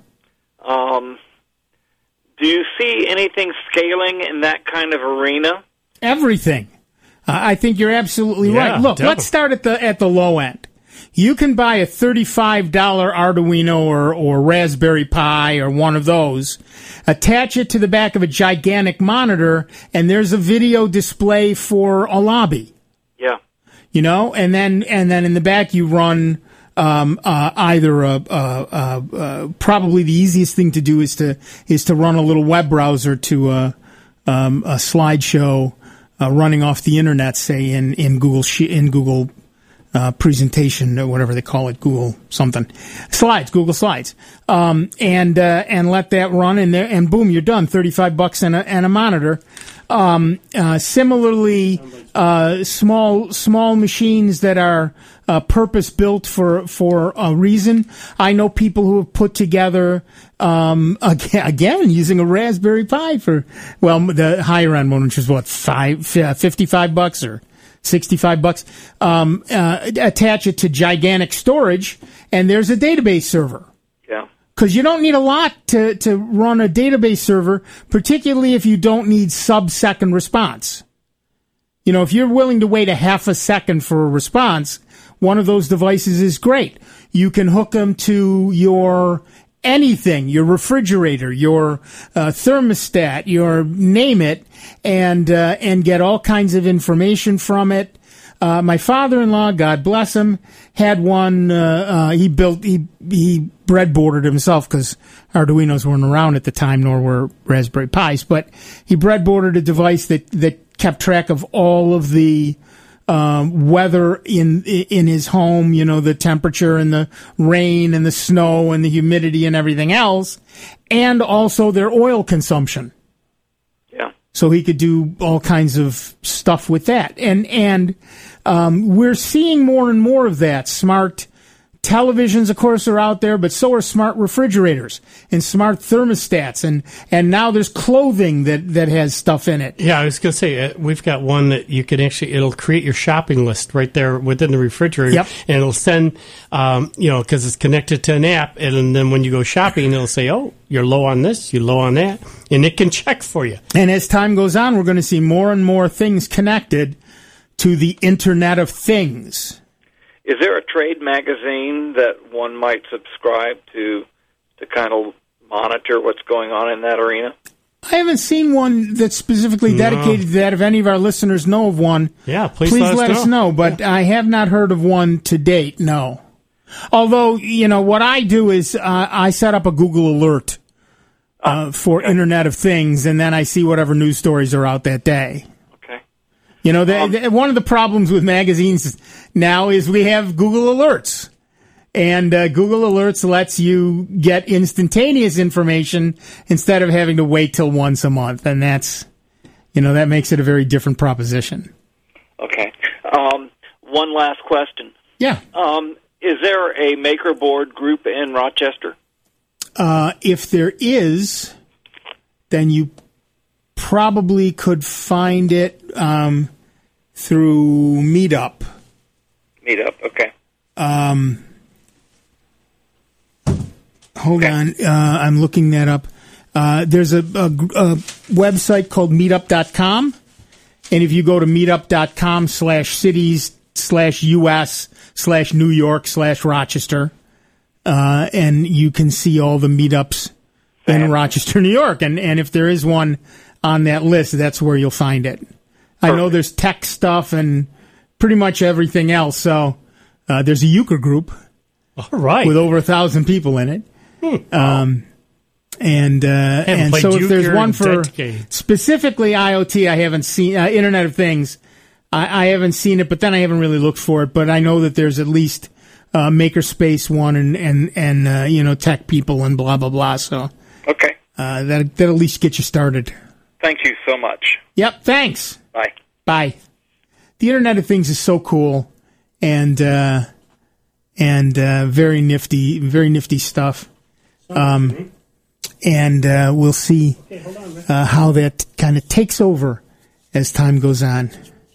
Do you see anything scaling in that kind of arena? Everything. I think you're absolutely right. Look, definitely. Let's start at the low end. You can buy a $35 Arduino or Raspberry Pi or one of those, attach it to the back of a gigantic monitor, and there's a video display for a lobby. Yeah. And then in the back you run either probably the easiest thing to do is to run a little web browser to a slideshow running off the internet, say in Google presentation or whatever they call it, Google something Google Slides, and let that run in there, and boom, you're done. $35 and a monitor. Similarly, small machines that are purpose built for a reason. I know people who have put together again using a Raspberry Pi for the higher end one, which is what $55 or $65. Attach it to gigantic storage, and there's a database server. Yeah. Because you don't need a lot to run a database server, particularly if you don't need sub-second response. If you're willing to wait a half a second for a response, one of those devices is great. You can hook them to your anything, your refrigerator, your thermostat, your name it, and get all kinds of information from it. My father-in-law, God bless him, had one. He breadboarded himself because Arduinos weren't around at the time, nor were Raspberry Pis. But he breadboarded a device that kept track of all of the weather in his home, the temperature and the rain and the snow and the humidity and everything else, and also their oil consumption. Yeah. So he could do all kinds of stuff with that. And we're seeing more and more of that. Smart televisions, of course, are out there, but so are smart refrigerators and smart thermostats. And now there's clothing that has stuff in it. Yeah, I was going to say, we've got one that you can it'll create your shopping list right there within the refrigerator. Yep. And it'll send, because it's connected to an app. And then when you go shopping, it'll say, oh, you're low on this, you're low on that. And it can check for you. And as time goes on, we're going to see more and more things connected to the Internet of Things. Is there a trade magazine that one might subscribe to kind of monitor what's going on in that arena? I haven't seen one that's specifically dedicated to that. If any of our listeners know of one, please let us know. But I have not heard of one to date, no. Although, what I do is I set up a Google alert for Internet of Things, and then I see whatever news stories are out that day. One of the problems with magazines now is we have Google Alerts. And Google Alerts lets you get instantaneous information instead of having to wait till once a month. And that's, that makes it a very different proposition. Okay. One last question. Yeah. Is there a maker board group in Rochester? If there is, then you probably could find it through Meetup. Meetup, okay. Hold on. I'm looking that up. There's a website called meetup.com. And if you go to meetup.com/cities/US/New York/Rochester, and you can see all the meetups in Rochester, New York. And if there is one on that list, that's where you'll find it. I know there's tech stuff and pretty much everything else. So there's a Euchre group. All right. With over 1,000 people in it. And so if there's one for specifically IoT, I haven't seen Internet of Things. I haven't seen it, but then I haven't really looked for it. But I know that there's at least Makerspace one and tech people and blah blah blah. So okay, that at least get you started. Thank you so much. Yep. Thanks. Bye. Bye. The Internet of Things is so cool and very nifty stuff. And we'll see how that kind of takes over as time goes on.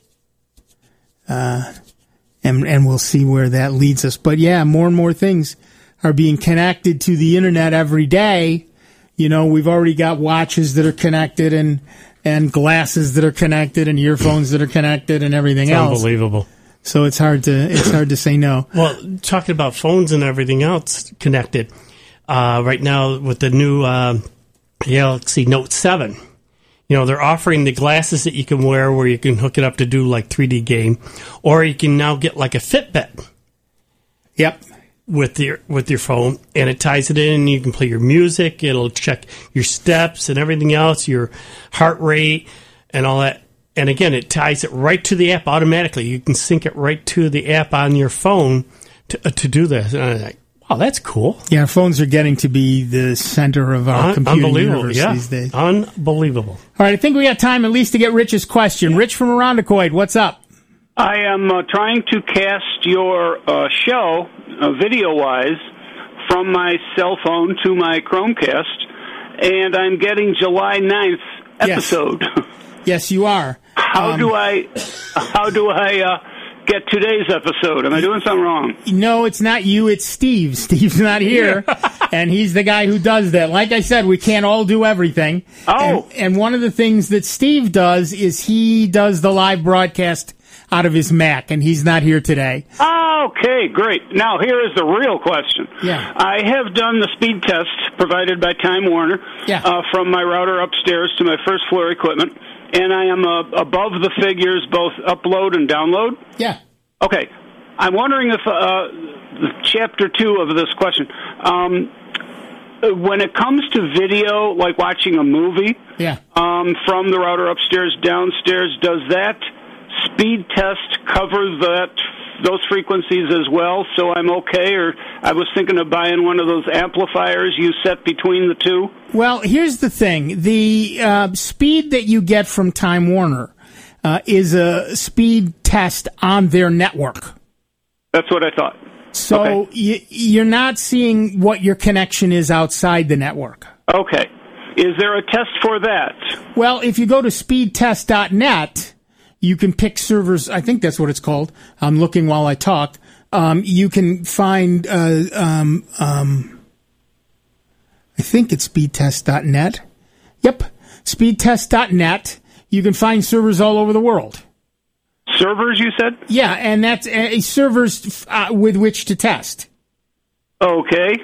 And we'll see where that leads us. But yeah, more and more things are being connected to the Internet every day. We've already got watches that are connected and glasses that are connected and earphones that are connected and everything else. Unbelievable. So it's hard to say no. Well, talking about phones and everything else connected, right now with the new Galaxy Note 7, they're offering the glasses that you can wear where you can hook it up to do like 3D game, or you can now get like a Fitbit. Yep. With your phone, and it ties it in, and you can play your music. It'll check your steps and everything else, your heart rate and all that. And again, it ties it right to the app automatically. You can sync it right to the app on your phone to do this. And I'm like, wow, that's cool. Yeah, phones are getting to be the center of our computing universe these days. Unbelievable. All right, I think we got time at least to get Rich's question. Yeah. Rich from Irondequoit, what's up? I am trying to cast your show, video-wise, from my cell phone to my Chromecast, and I'm getting July 9th episode. Yes, you are. How do I get today's episode? Am I doing something wrong? No, it's not you. It's Steve. Steve's not here, and he's the guy who does that. Like I said, we can't all do everything. Oh. And one of the things that Steve does is he does the live broadcast out of his Mac, and he's not here today. Okay, great. Now, here is the real question. Yeah. I have done the speed test provided by Time Warner from my router upstairs to my first floor equipment, and I am above the figures, both upload and download. Yeah. Okay. I'm wondering if chapter 2 of this question. When it comes to video, like watching a movie, from the router upstairs, downstairs, does that speed test cover those frequencies as well, so I'm okay? Or I was thinking of buying one of those amplifiers you set between the two. Well, here's the thing. The speed that you get from Time Warner is a speed test on their network. That's what I thought. So you're not seeing what your connection is outside the network. Okay. Is there a test for that? Well, if you go to speedtest.net, you can pick servers. I think that's what it's called. I'm looking while I talk. You can find, I think it's speedtest.net. Yep, speedtest.net. You can find servers all over the world. Servers, you said? Yeah, and that's servers with which to test. Okay.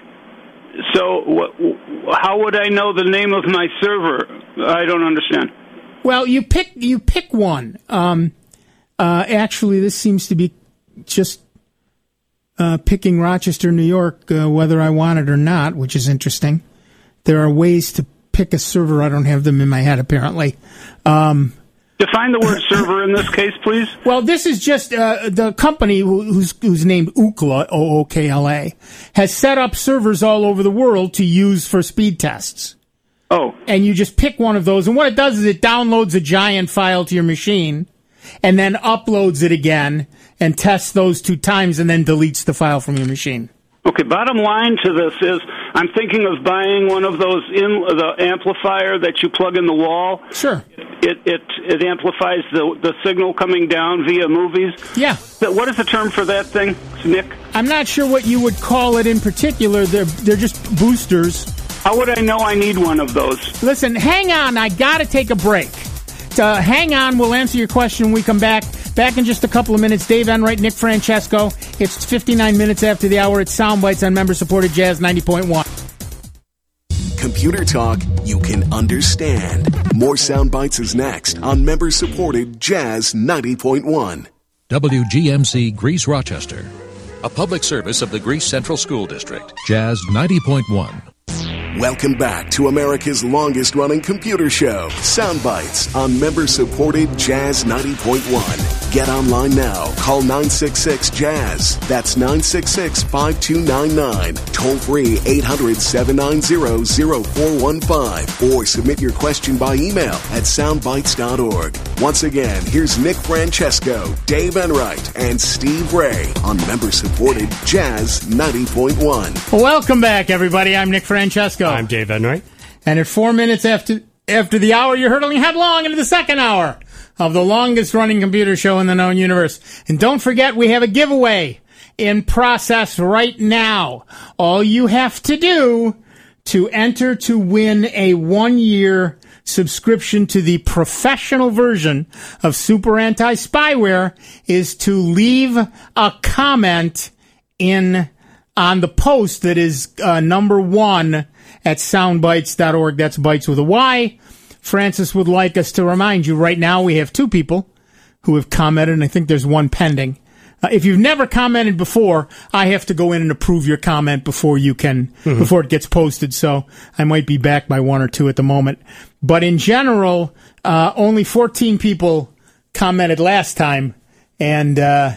So how would I know the name of my server? I don't understand. Well, you pick one. Actually, this seems to be just picking Rochester, New York, whether I want it or not, which is interesting. There are ways to pick a server. I don't have them in my head, apparently. Define the word server in this case, please. Well, this is just the company who's named Ookla, O-O-K-L-A, has set up servers all over the world to use for speed tests. Oh. And you just pick one of those, and what it does is it downloads a giant file to your machine, and then uploads it again, and tests those 2 times, and then deletes the file from your machine. Okay, bottom line to this is I'm thinking of buying one of those the amplifier that you plug in the wall. Sure. It amplifies the signal coming down via movies. Yeah. What is the term for that thing, Nick? I'm not sure what you would call it in particular. They're just boosters. How would I know I need one of those? Listen, hang on. I got to take a break. Hang on. We'll answer your question when we come back. Back in just a couple of minutes. Dave Enright, Nick Francesco. It's 59 minutes after the hour. It's Soundbites on member-supported Jazz 90.1. Computer talk you can understand. More Soundbites is next on member-supported Jazz 90.1. WGMC Greece Rochester. A public service of the Greece Central School District. Jazz 90.1. Welcome back to America's longest-running computer show, Soundbites, on member-supported Jazz 90.1. Get online now. Call 966-JAZZ. That's 966-5299. Toll-free 800-790-0415. Or submit your question by email at soundbites.org. Once again, here's Nick Francesco, Dave Enright, and Steve Ray on member-supported Jazz 90.1. Welcome back, everybody. I'm Nick Francesco. I'm Dave Enright. And at 4 minutes after the hour, you're hurtling headlong into the second hour of the longest-running computer show in the known universe. And don't forget, we have a giveaway in process right now. All you have to do to enter to win a 1-year subscription to the professional version of Super Anti-Spyware is to leave a comment on the post that is number 1 at soundbites.org. That's bites with a Y. Francis would like us to remind you right now we have 2 people who have commented, and I think there's 1 pending. If you've never commented before, I have to go in and approve your comment before you can, before it gets posted. So I might be back by 1 or 2 at the moment. But in general, only 14 people commented last time, and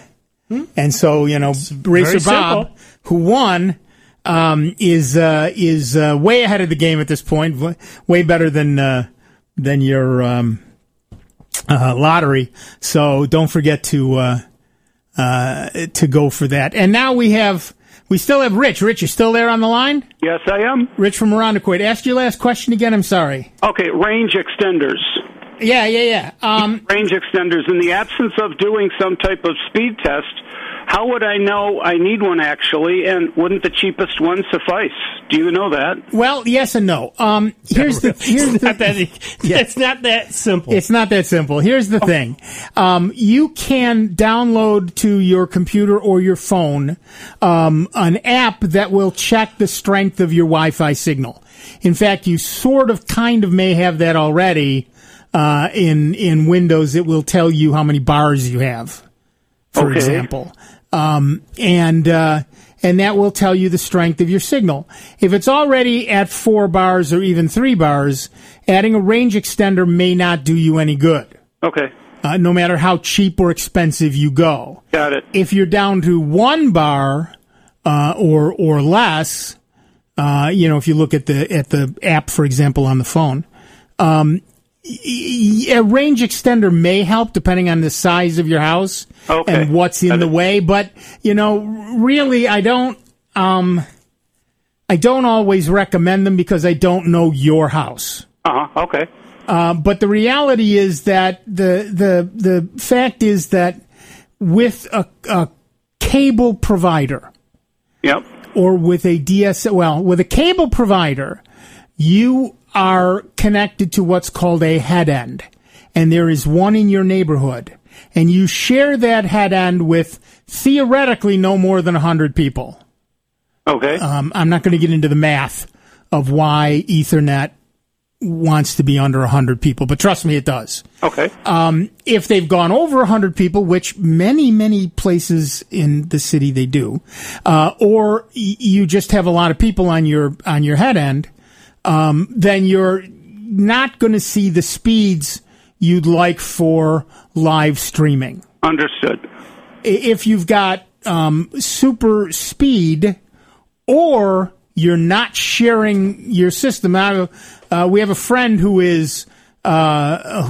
so Racer Bob, who won, is way ahead of the game at this point, way better than your lottery. So don't forget to go for that. And now we still have Rich. Rich, you still there on the line? Yes, I am. Rich from Irondequoit. Ask your last question again. I'm sorry. Okay, range extenders. Yeah. Range extenders. In the absence of doing some type of speed test, how would I know I need one actually, and wouldn't the cheapest one suffice? Do you know that? Well, yes and no. It's not that simple. It's not that simple. Here's the thing. You can download to your computer or your phone an app that will check the strength of your Wi-Fi signal. In fact, you kind of may have that already in Windows. It will tell you how many bars you have, for example. And and that will tell you the strength of your signal. If it's already at 4 bars or even 3 bars, adding a range extender may not do you any good. Okay. No matter how cheap or expensive you go. Got it. If you're down to 1 bar or less, if you look at the app, for example, on the phone, a range extender may help depending on the size of your house and what's in the way. But really, I don't always recommend them because I don't know your house. Okay. But the reality is that the fact is that with a cable provider, yep, or with a with a cable provider, you are connected to what's called a head end, and there is one in your neighborhood, and you share that head end with theoretically no more than 100 people. Okay. I'm not going to get into the math of why Ethernet wants to be under 100 people, but trust me, it does. Okay. If they've gone over 100 people, which many places in the city they do, or you just have a lot of people on your head end, then you're not going to see the speeds you'd like for live streaming. Understood. If you've got super speed, or you're not sharing your system. We have a friend who is the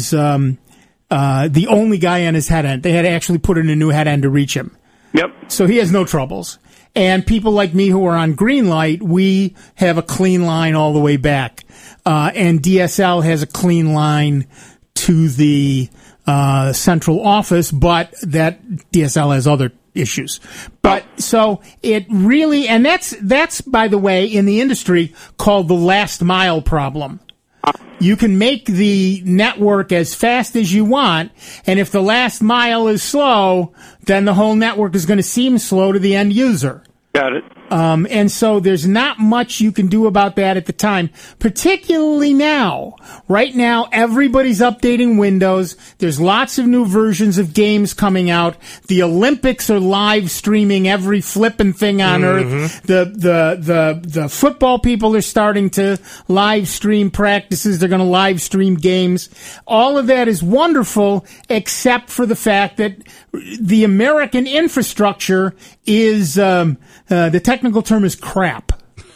only guy on his head end. They had to actually put in a new head end to reach him. Yep. So he has no troubles. And people like me who are on Greenlight, we have a clean line all the way back. And DSL has a clean line to the central office, but that DSL has other issues. But so it really, and that's by the way in the industry called the last mile problem. You can make the network as fast as you want, and if the last mile is slow, then the whole network is going to seem slow to the end user. Got it. And so there's not much you can do about that at the time, particularly now. Right now, everybody's updating Windows. There's lots of new versions of games coming out. The Olympics are live streaming every flippin' thing on earth. The football people are starting to live stream practices. They're going to live stream games. All of that is wonderful, except for the fact that the American infrastructure is, the technical term is crap.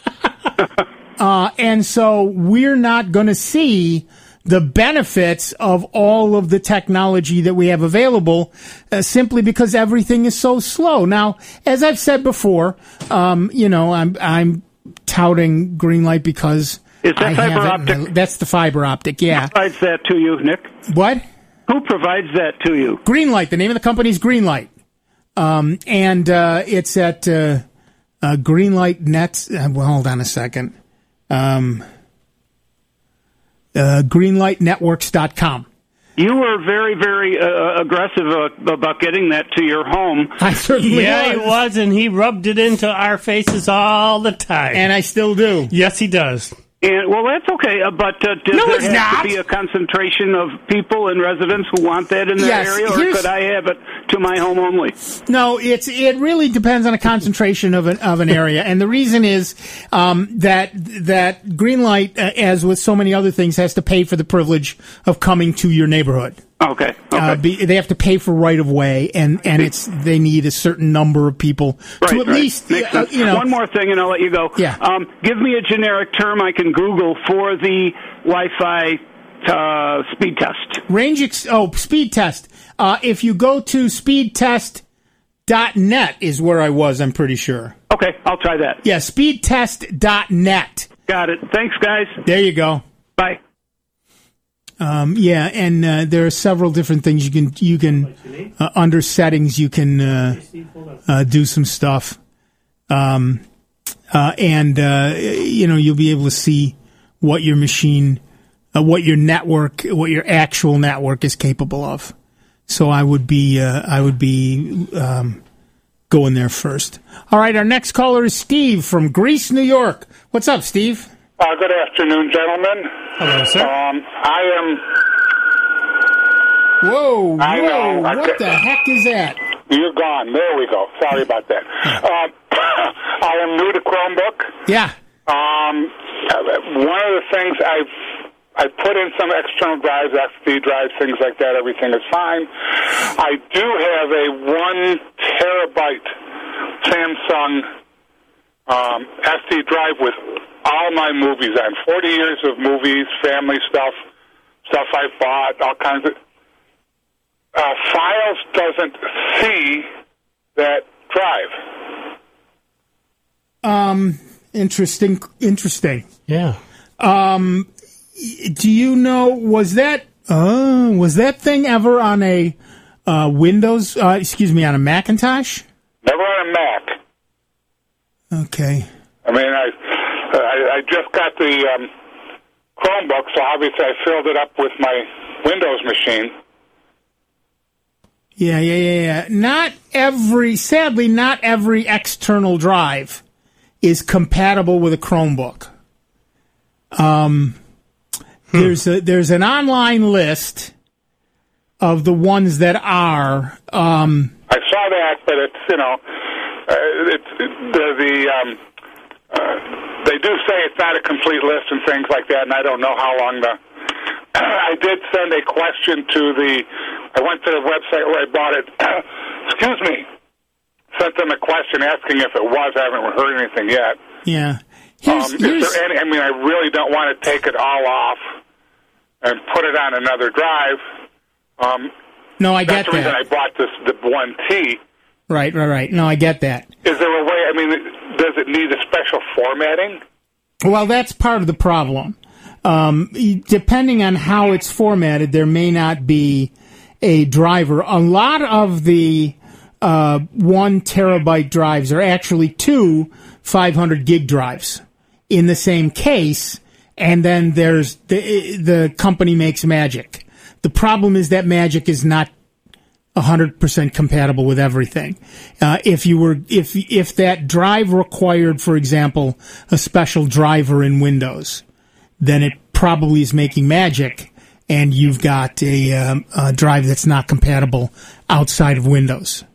And so we're not going to see the benefits of all of the technology that we have available simply because everything is so slow. Now, as I've said before, I'm touting Greenlight because is that fiber optic? That's the fiber optic, yeah. Who provides that to you, Nick? What? Who provides that to you? Greenlight. The name of the company is Greenlight. And it's at Greenlight Net. Well, hold on a second. GreenlightNetworks.com. You were very, very aggressive about getting that to your home. I certainly was. Yeah, he was, and he rubbed it into our faces all the time. And I still do. Yes, he does. And, well, that's okay, but does there have to be a concentration of people and residents who want that in their area, or could I have it to my home only? No, it really depends on a concentration of an area, and the reason is that Greenlight, as with so many other things, has to pay for the privilege of coming to your neighborhood. Okay. They have to pay for right of way, and they need a certain number of people to at least. One more thing, and I'll let you go. Yeah. Give me a generic term I can Google for the Wi-Fi speed test. Speed test. If you go to speedtest.net is where I was. I'm pretty sure. Okay, I'll try that. Yeah, speedtest.net. Got it. Thanks, guys. There you go. Bye. There are several different things you can under settings you can do some stuff, you'll be able to see what your machine, what your actual network is capable of. So I would be going there first. All right, our next caller is Steve from Greece, New York. What's up, Steve? Good afternoon, gentlemen. Hello, sir. Whoa, what the heck is that? You're gone. There we go. Sorry about that. I am new to Chromebook. Yeah. One of the things I put in some external drives, SD drives, things like that. Everything is fine. I do have a 1 terabyte Samsung SD drive with all my movies on. 40 years of movies, family stuff I bought, all kinds of files. Doesn't see that drive. Interesting. Yeah. Do you know, was that thing ever on a Windows, on a Macintosh? Never on a Mac. Okay. I mean, I just got the Chromebook, so obviously I filled it up with my Windows machine. Yeah. Sadly, not every external drive is compatible with a Chromebook. There's an online list of the ones that are. I saw that, but it's they do say it's not a complete list and things like that, and I don't know how long I did send a question I went to the website where I bought it. Excuse me. Sent them a question asking if it was. I haven't heard anything yet. Yeah. Is there any? I mean, I really don't want to take it all off and put it on another drive. No, I get that. That's the reason I bought the 1T. Right. No, I get that. Is there a way? I mean, does it need a special formatting? Well, that's part of the problem. Depending on how it's formatted, there may not be a driver. A lot of the 1 terabyte drives are actually 2 500 gig drives in the same case, and then there's the company makes Magic. The problem is that Magic is not 100% compatible with everything. If that drive required, for example, a special driver in Windows, then it probably is making Magic, and you've got a drive that's not compatible outside of Windows.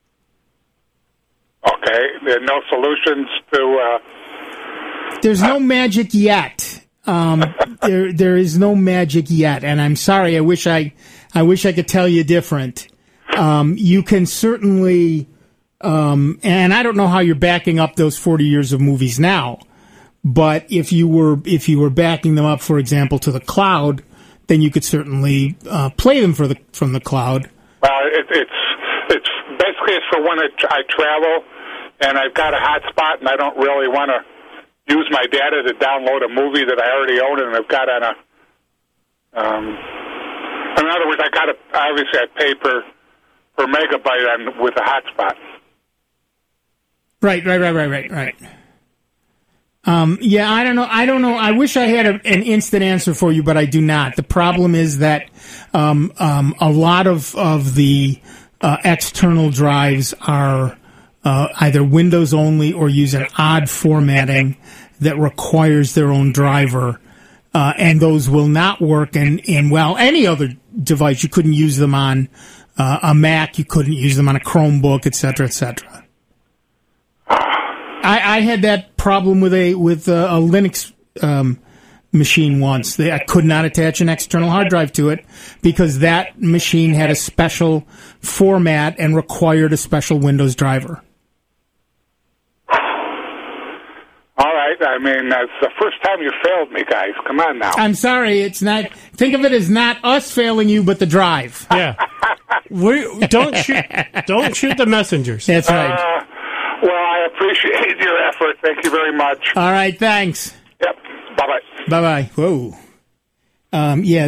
Okay, there are no solutions to. There's no Magic yet. There is no Magic yet, and I'm sorry. I wish I could tell you different. You can certainly, and I don't know how you're backing up those 40 years of movies now, but if you were backing them up, for example, to the cloud, then you could certainly play them from the cloud. Well, it's basically it's for when I travel and I've got a hotspot and I don't really want to use my data to download a movie that I already own and I've got on a. In other words, obviously I pay per megabyte with a hotspot. Right. Yeah, I don't know. I wish I had an instant answer for you, but I do not. The problem is that a lot of the external drives are either Windows only or use an odd formatting that requires their own driver, and those will not work in any other device. You couldn't use them on a Mac. You couldn't use them on a Chromebook, et cetera, et cetera. I had that problem with a Linux machine once. I could not attach an external hard drive to it because that machine had a special format and required a special Windows driver. All right. I mean, that's the first time you failed me, guys. Come on now. I'm sorry. It's not. Think of it as not us failing you, but the drive. Yeah. Don't shoot the messengers. That's right. Well, I appreciate your effort. Thank you very much. All right, thanks. Yep. Bye-bye. Bye-bye. Whoa. Yeah,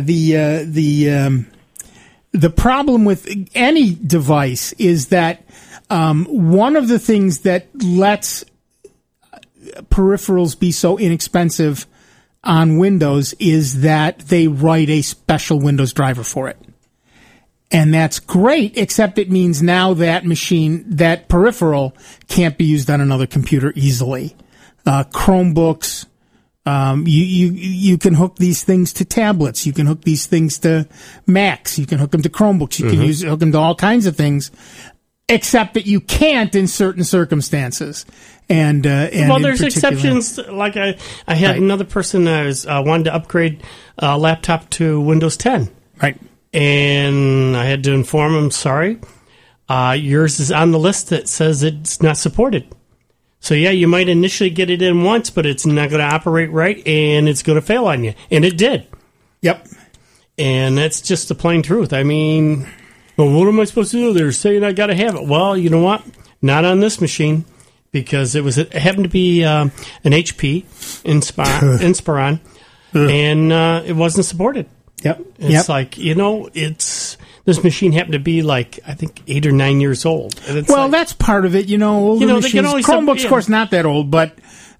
the problem with any device is that one of the things that lets peripherals be so inexpensive on Windows is that they write a special Windows driver for it. And that's great, except it means now that peripheral can't be used on another computer easily. Chromebooks, you can hook these things to tablets. You can hook these things to Macs. You can hook them to Chromebooks. You can hook them to all kinds of things. except that you can't in certain circumstances. And well, there's exceptions. Like I had another person that was wanted to upgrade a laptop to Windows 10. Right. And I had to inform him, sorry, yours is on the list that says it's not supported. So, yeah, you might initially get it in once, but it's not going to operate right, and it's going to fail on you. And it did. Yep. And that's just the plain truth. I mean, well, what am I supposed to do? They're saying I got to have it. Well, you know what? Not on this machine. Because it happened to be an HP Inspiron, and it wasn't supported. Yep. It's like, this machine happened to be like, I think 8 or 9 years old. And it's that's part of it. Older machines. Chromebooks, of course, not that old, but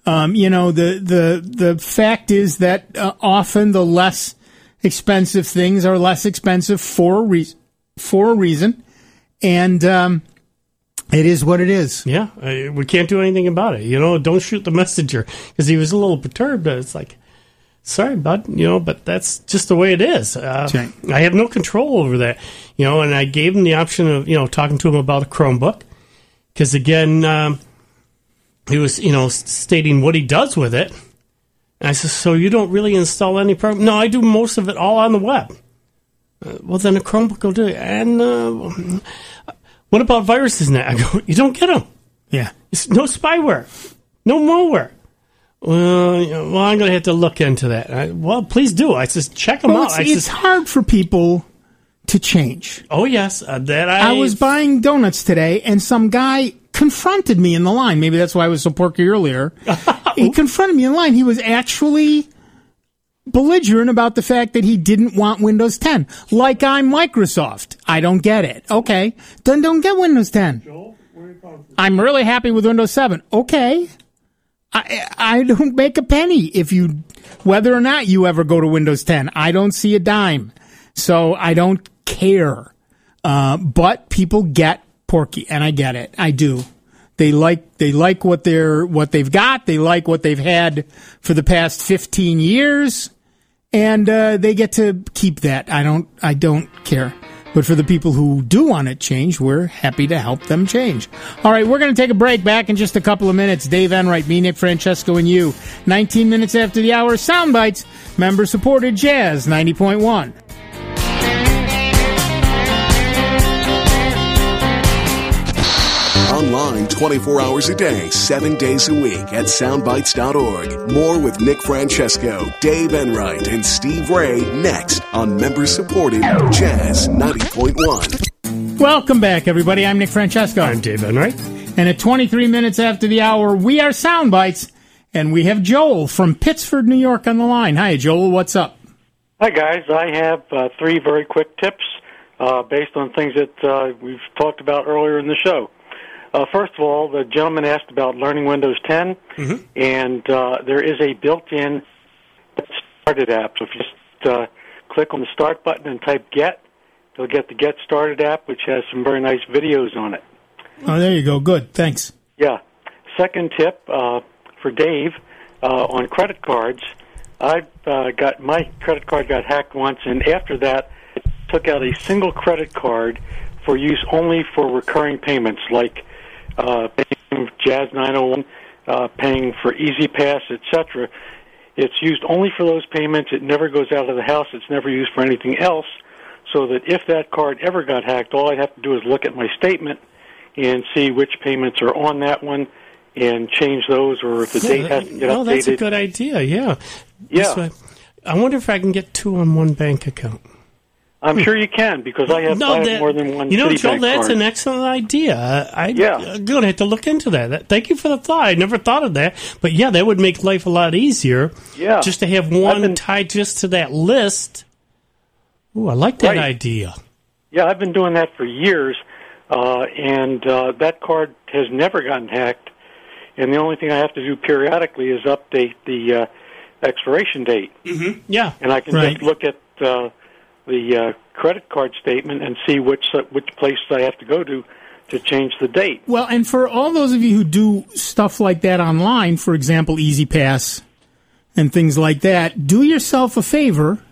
the fact is that often the less expensive things are less expensive for a reason, and. It is what it is. Yeah, we can't do anything about it. Don't shoot the messenger, because he was a little perturbed. It's like, sorry, bud, but that's just the way it is. I have no control over that, and I gave him the option of, talking to him about a Chromebook, because, again, he was, stating what he does with it. And I said, so you don't really install any program? No, I do most of it all on the web. Well, then a Chromebook will do it. And... what about viruses now? I go, you don't get them. Yeah. It's no spyware. No malware. Well, I'm going to have to look into that. Well, please do. I said, check them out. It's hard for people to change. Oh, yes. I was buying donuts today, and some guy confronted me in the line. Maybe that's why I was so porky earlier. He confronted me in line. He was actually belligerent about the fact that he didn't want Windows 10. Like I'm Microsoft. I don't get it. Okay. Then don't get Windows 10. Joel, where are you calling from? I'm really happy with Windows 7. Okay. I don't make a penny whether or not you ever go to Windows 10. I don't see a dime. So I don't care. But people get porky, and I get it. I do. They like what they've got. They like what they've had for the past 15 years, and they get to keep that. I don't care. But for the people who do want it changed, we're happy to help them change. All right, we're going to take a break. Back in just a couple of minutes. Dave Enright, me, Nick Francesco, and you. 19 minutes after the hour. Soundbites, member-supported Jazz 90.1. Online 24 hours a day, 7 days a week at soundbites.org. More with Nick Francesco, Dave Enright, and Steve Ray next on member-supported Jazz 90.1. Welcome back, everybody. I'm Nick Francesco. I'm Dave Enright. And at 23 minutes after the hour, we are Soundbites, and we have Joel from Pittsford, New York on the line. Hi, Joel. What's up? Hi, guys. I have 3 very quick tips based on things that we've talked about earlier in the show. First of all, the gentleman asked about learning Windows 10, and there is a built-in Started app. So if you just click on the Start button and type Get, you'll get the Get Started app, which has some very nice videos on it. Oh, there you go. Good. Thanks. Yeah. Second tip for Dave on credit cards. My credit card got hacked once, and after that, I took out a single credit card for use only for recurring payments, like paying Jazz 901, paying for Easy Pass, etc. It's used only for those payments. It never goes out of the house. It's never used for anything else, so that if that card ever got hacked, all I'd have to do is look at my statement and see which payments are on that one and change those, or if the date has to get updated. That's a good idea, yeah. Yeah. I wonder if I can get 2 on one bank account. I'm sure you can, because I have more than one Citibank Joel, that's card. an excellent idea. I'm going to have to look into that. Thank you for the thought. I never thought of that. But, yeah, that would make life a lot easier. Yeah. Just to have one tied just to that list. Ooh, I like that idea. Yeah, I've been doing that for years, and that card has never gotten hacked. And the only thing I have to do periodically is update the expiration date. Mm-hmm. Yeah. And I can just look at the credit card statement and see which place I have to go to change the date. Well, and for all those of you who do stuff like that online, for example, Easy Pass and things like that, do yourself a favor,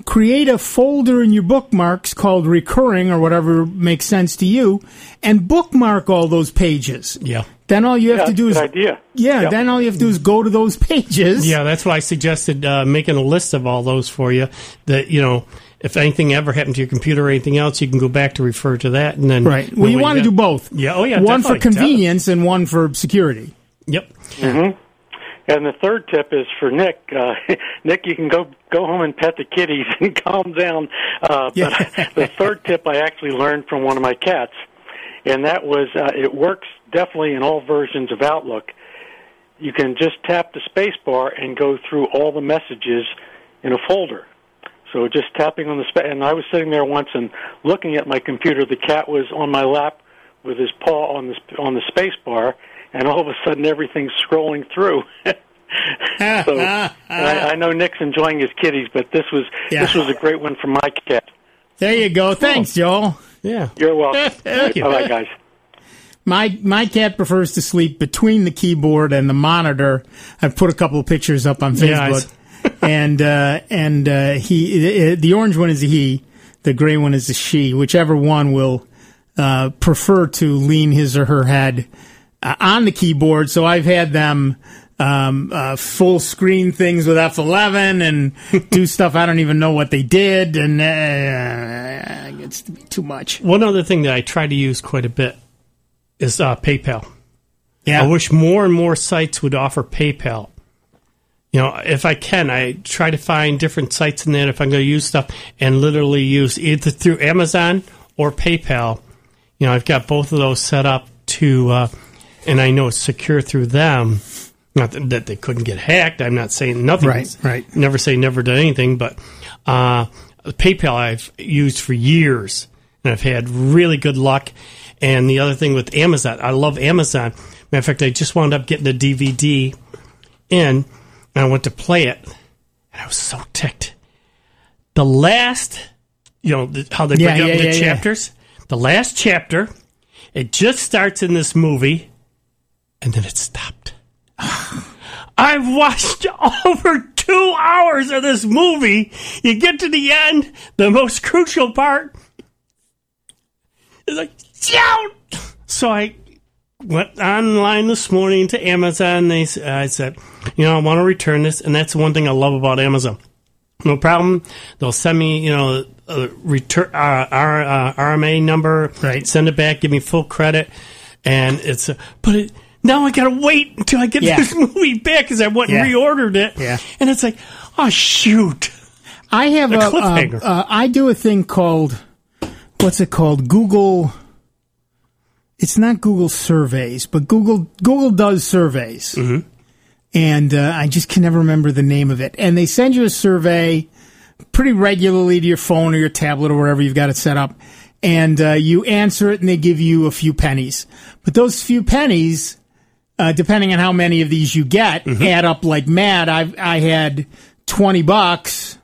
create a folder in your bookmarks called recurring or whatever makes sense to you, and bookmark all those pages. Yeah. Then all you have to do is idea. Yeah. Yep. Then all you have to do is go to those pages. Yeah, that's why I suggested making a list of all those for you. That if anything ever happened to your computer or anything else, you can go back to refer to that, and then right. Well, you want to do both. Yeah. Oh, yeah. One for convenience and one for security. Yep. Mm-hmm. And the third tip is for Nick. Nick, you can go home and pet the kitties and calm down. But the third tip I actually learned from one of my cats, and that was it works definitely in all versions of Outlook. You can just tap the space bar and go through all the messages in a folder. So just tapping on the and I was sitting there once and looking at my computer. The cat was on my lap with his paw on the space bar. And all of a sudden, everything's scrolling through. So I know Nick's enjoying his kitties, but this was a great one for my cat. There you go. Thanks, Joel. Yeah, you're welcome. Thank you. All right, guys. My cat prefers to sleep between the keyboard and the monitor. I've put a couple of pictures up on Facebook, and the orange one is a he, the gray one is a she. Whichever one will prefer to lean his or her head on the keyboard. So I've had them full screen things with F11 and do stuff I don't even know what they did, and it's too much. One other thing that I try to use quite a bit is PayPal. Yeah. I wish more and more sites would offer PayPal. If I can, I try to find different sites in there if I'm going to use stuff and literally use either through Amazon or PayPal. I've got both of those set up to... and I know it's secure through them. Not that they couldn't get hacked. I'm not saying nothing. Right. Never say never done anything. But PayPal I've used for years, and I've had really good luck. And the other thing with Amazon, I love Amazon. Matter of fact, I just wound up getting a DVD in, and I went to play it, and I was so ticked. The last, how they break up into chapters? Yeah. The last chapter, it just starts in this movie, and then it stopped. I've watched over 2 hours of this movie. You get to the end, the most crucial part is like, shout! So I went online this morning to Amazon. I said, I want to return this, and that's the one thing I love about Amazon. No problem. They'll send me, a return RMA number. Right. Send it back. Give me full credit, and now I gotta wait until I get this movie back because I went and reordered it. Yeah. And it's like, oh shoot! I have a cliffhanger. I do a thing called, what's it called? Google. It's not Google Surveys, but Google does surveys. Mm-hmm. And I just can never remember the name of it. And they send you a survey pretty regularly to your phone or your tablet or wherever you've got it set up. And you answer it, and they give you a few pennies. But those few pennies, depending on how many of these you get, add up like mad. I had $20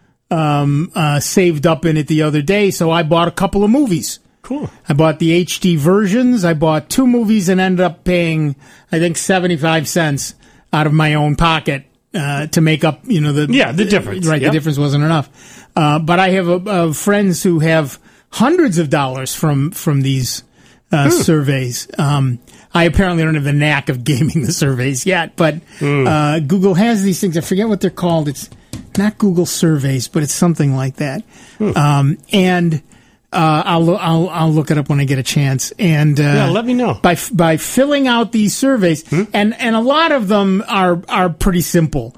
saved up in it the other day, so I bought a couple of movies. Cool. I bought the HD versions. I bought 2 movies and ended up paying, I think, 75 cents out of my own pocket to make up, the difference. Right, the difference wasn't enough. But I have friends who have hundreds of dollars from these surveys. I apparently don't have the knack of gaming the surveys yet, but Google has these things. I forget what they're called. It's not Google Surveys, but it's something like that. And I'll look it up when I get a chance. And let me know by filling out these surveys, and a lot of them are pretty simple.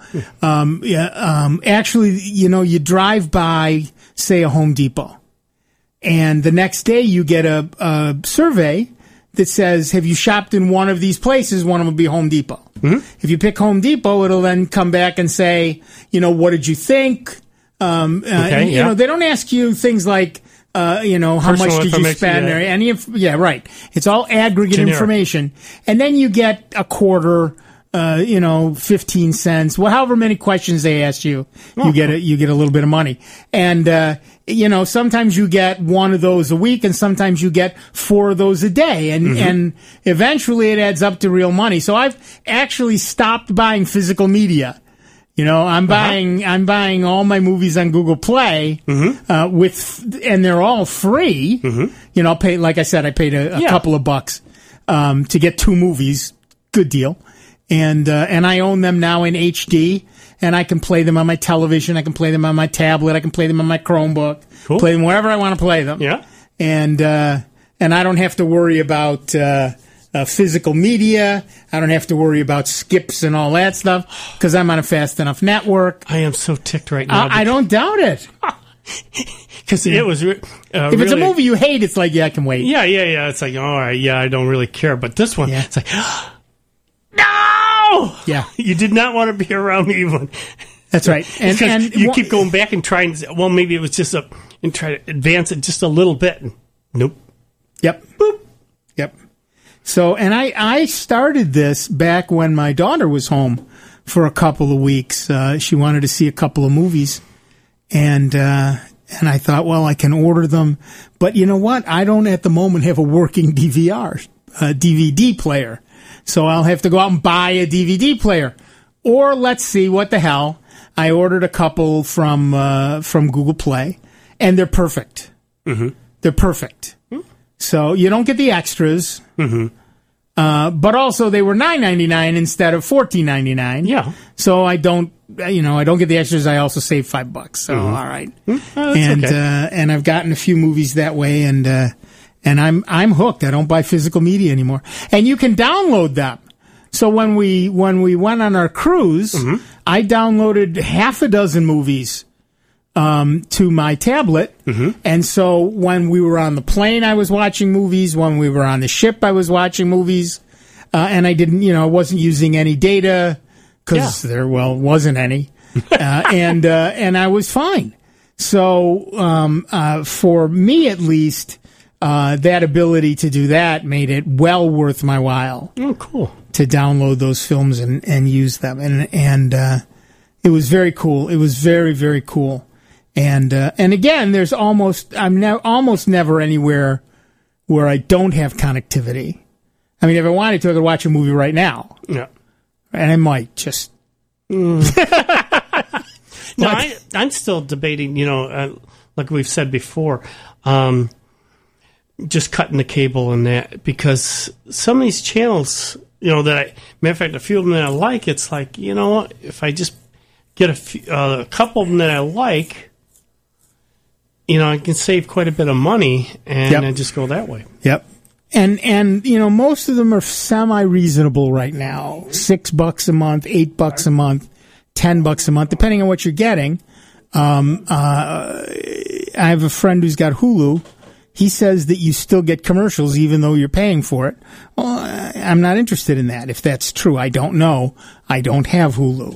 Actually, you drive by, say, a Home Depot, and the next day you get a survey that says, have you shopped in one of these places? One of them will be Home Depot. If you pick Home Depot, it'll then come back and say, what did you think? They don't ask you things like, how Personal much did you spend? Or any right. It's all aggregate information. And then you get a quarter, 15 cents, however many questions they ask you, you get a little bit of money. And, sometimes you get one of those a week, and sometimes you get 4 of those a day. And eventually it adds up to real money. So I've actually stopped buying physical media. You know, I'm buying all my movies on Google Play and they're all free. You know, I'll pay, like I said, I paid a couple of bucks to get 2 movies. Good deal. And I own them now in HD, and I can play them on my television. I can play them on my tablet. I can play them on my Chromebook. Cool. Play them wherever I want to play them. Yeah. And I don't have to worry about physical media. I don't have to worry about skips and all that stuff because I'm on a fast enough network. I am so ticked right now. I don't doubt it. Because it was if it's a movie you hate, it's like, I can wait. Yeah. It's like, all right, I don't really care. But this one, it's like, no! Yeah. You did not want to be around me even. That's right. And you keep going back and trying to say, well, maybe it was just and try to advance it just a little bit. Nope. Yep. Boop. Yep. So, and I started this back when my daughter was home for a couple of weeks. She wanted to see a couple of movies. And I thought, well, I can order them. But you know what? I don't at the moment have a working DVD player. So I'll have to go out and buy a DVD player. Or let's see, what the hell. I ordered a couple from Google Play, and they're perfect. They're perfect. So you don't get the extras. But also they were $9.99 instead of $14.99. Yeah. So I don't get the extras. I also save $5. So all right. And I've gotten a few movies that way, and I'm hooked. I don't buy physical media anymore. And you can download them. So when we went on our cruise, I downloaded half a dozen movies to my tablet. And so when we were on the plane, I was watching movies. When we were on the ship, I was watching movies. And I didn't, I wasn't using any data because there wasn't any. And I was fine. So, for me at least, that ability to do that made it well worth my while. Oh, cool. To download those films and use them. And it was very cool. It was very, very cool. And again, there's almost never anywhere where I don't have connectivity. I mean, if I wanted to, I could watch a movie right now. Yeah. And I might just. No, I'm still debating, like we've said before, just cutting the cable and that, because some of these channels, matter of fact, a few of them that I like, it's like, if I just get a couple of them that I like, I can save quite a bit of money and I just go that way. Yep. And most of them are semi-reasonable right now. $6 a month, $8 a month, $10 a month, depending on what you're getting. I have a friend who's got Hulu. He says that you still get commercials even though you're paying for it. Well, I'm not interested in that. If that's true, I don't know. I don't have Hulu.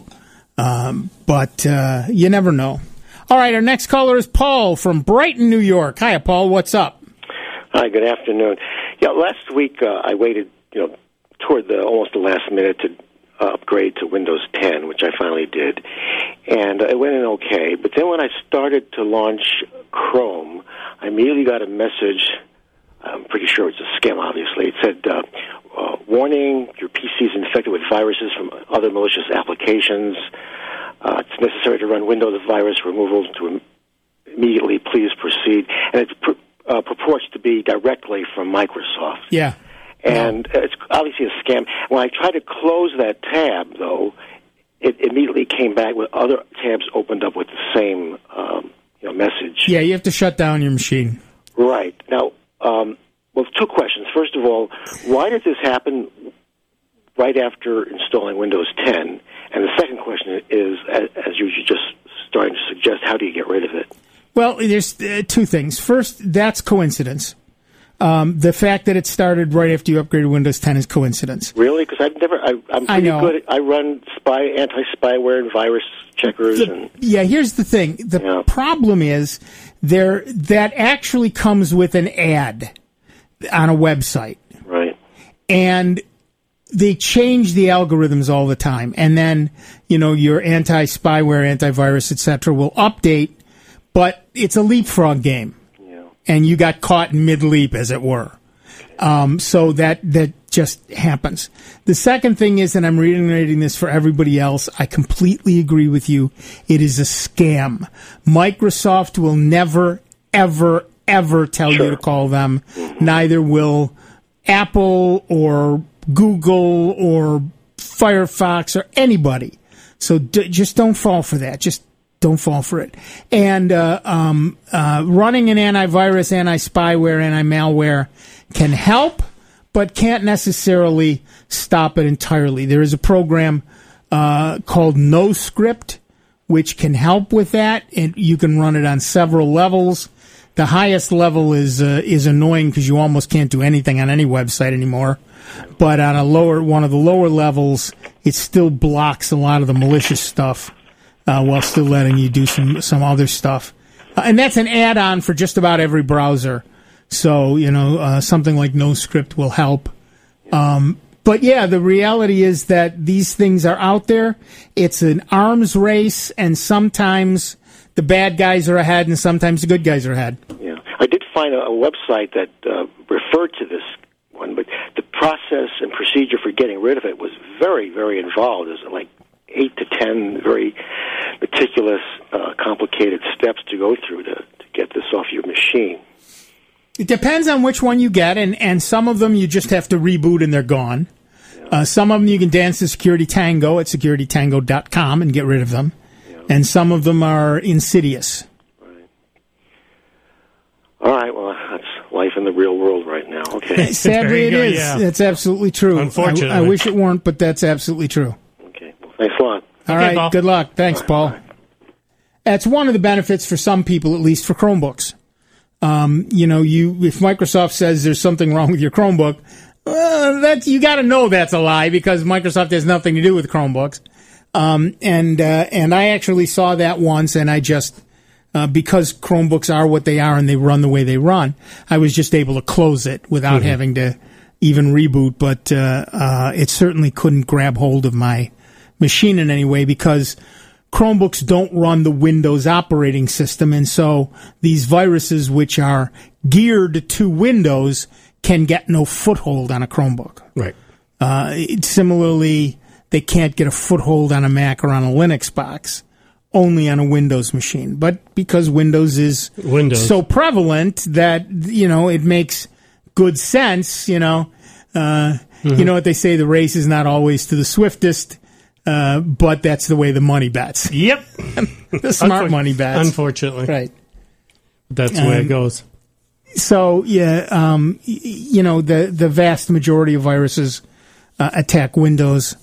But you never know. All right, our next caller is Paul from Brighton, New York. Hi, Paul. What's up? Hi, good afternoon. Yeah, last week I waited, toward almost the last minute to upgrade to Windows 10, which I finally did, and it went in okay. But then when I started to launch Chrome, I immediately got a message. I'm pretty sure it's a scam, obviously. It said, warning, your PC is infected with viruses from other malicious applications. It's necessary to run Windows virus removal to immediately. Please proceed. And it purports to be directly from Microsoft. Yeah. And it's obviously a scam. When I tried to close that tab, though, it immediately came back with other tabs opened up with the same message. Yeah, you have to shut down your machine. Right. Now, two questions. First of all, why did this happen right after installing Windows 10? And the second question is, as you just starting to suggest, how do you get rid of it? Well, there's two things. First, that's coincidence. The fact that it started right after you upgraded Windows 10 is coincidence. Really? Because I'm pretty good. I run anti-spyware and virus checkers. Here's the thing. The problem is that actually comes with an ad on a website. Right. And they change the algorithms all the time. And then, your anti-spyware, antivirus, etc. will update, but it's a leapfrog game. And you got caught in mid-leap, as it were. So that just happens. The second thing is, and I'm reiterating this for everybody else, I completely agree with you. It is a scam. Microsoft will never, ever, ever tell you to call them. Neither will Apple or Google or Firefox or anybody. So just don't fall for that. Just don't fall for it. And running an antivirus, anti-spyware, anti-malware can help, but can't necessarily stop it entirely. There is a program called NoScript, which can help with that, and you can run it on several levels. The highest level is annoying because you almost can't do anything on any website anymore. But on one of the lower levels, it still blocks a lot of the malicious stuff while still letting you do some other stuff. And that's an add-on for just about every browser. So, something like NoScript will help. But yeah, the reality is that these things are out there. It's an arms race, and sometimes the bad guys are ahead, and sometimes the good guys are ahead. Yeah, I did find a website that referred to this one, but the process and procedure for getting rid of it was very, very involved. There's like 8 to 10 very meticulous, complicated steps to go through to get this off your machine. It depends on which one you get, and some of them you just have to reboot and they're gone. Some of them you can dance to Security Tango at securitytango.com and get rid of them. And some of them are insidious. Right. All right, well, that's life in the real world right now. Okay. Sadly, it is. Yeah. That's absolutely true. Unfortunately. I wish it weren't, but that's absolutely true. Okay, well, thanks a lot. All right, Paul. good luck. Thanks, Paul. Bye. That's one of the benefits for some people, at least for Chromebooks. If Microsoft says there's something wrong with your Chromebook, you got to know that's a lie because Microsoft has nothing to do with Chromebooks. And I actually saw that once, and I just because Chromebooks are what they are and they run the way they run, I was just able to close it without having to even reboot. But it certainly couldn't grab hold of my machine in any way because Chromebooks don't run the Windows operating system, and so these viruses, which are geared to Windows, can get no foothold on a Chromebook. Right. Similarly, they can't get a foothold on a Mac or on a Linux box, only on a Windows machine. But because Windows is so prevalent that, it makes good sense, You know what they say, the race is not always to the swiftest, but that's the way the money bets. Yep. The smart money bets. Unfortunately. Right. That's the way it goes. So, yeah, the vast majority of viruses attack Windows.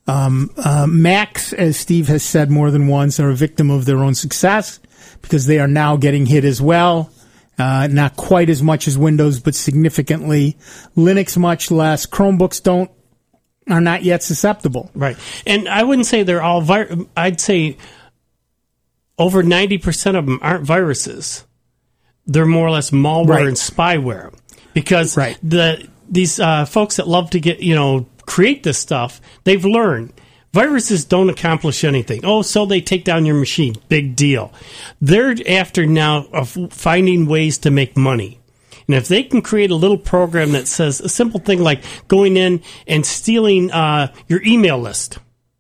Macs, as Steve has said more than once, are a victim of their own success because they are now getting hit as well. Not quite as much as Windows, but significantly. Linux, much less. Chromebooks are not yet susceptible. Right. And I wouldn't say they're all I'd say over 90% of them aren't viruses. They're more or less malware and spyware. Because these folks that love to get, create this stuff, they've learned viruses don't accomplish anything. Oh, so they take down your machine. Big deal. They're after now of finding ways to make money. And if they can create a little program that says a simple thing like going in and stealing your email list,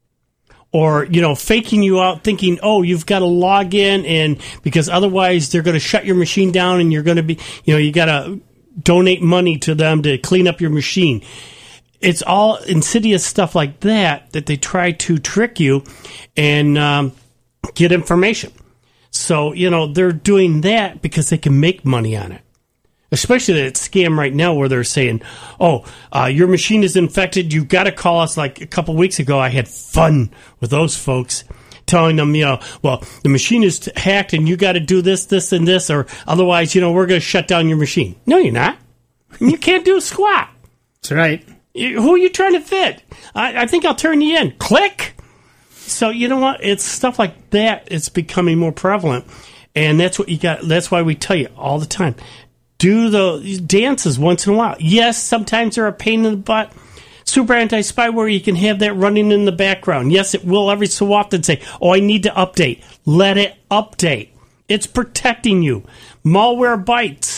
or faking you out, thinking, oh, you've got to log in, and because otherwise they're going to shut your machine down, and you're going to be, you got to donate money to them to clean up your machine. It's all insidious stuff like that they try to trick you and get information. So they're doing that because they can make money on it. Especially that scam right now where they're saying, oh, your machine is infected. You've got to call us. Like a couple weeks ago, I had fun with those folks telling them, well, the machine is hacked and you got to do this, this, and this, or otherwise, we're going to shut down your machine. No, you're not. You can't do a squat. That's right. Who are you trying to fit? I think I'll turn you in. Click. So you know what? It's stuff like that. It's becoming more prevalent. And that's what you got. That's why we tell you all the time. Do the dances once in a while. Yes, sometimes they're a pain in the butt. Super Anti-Spyware, you can have that running in the background. Yes, it will every so often say, oh, I need to update. Let it update. It's protecting you. Malware bites.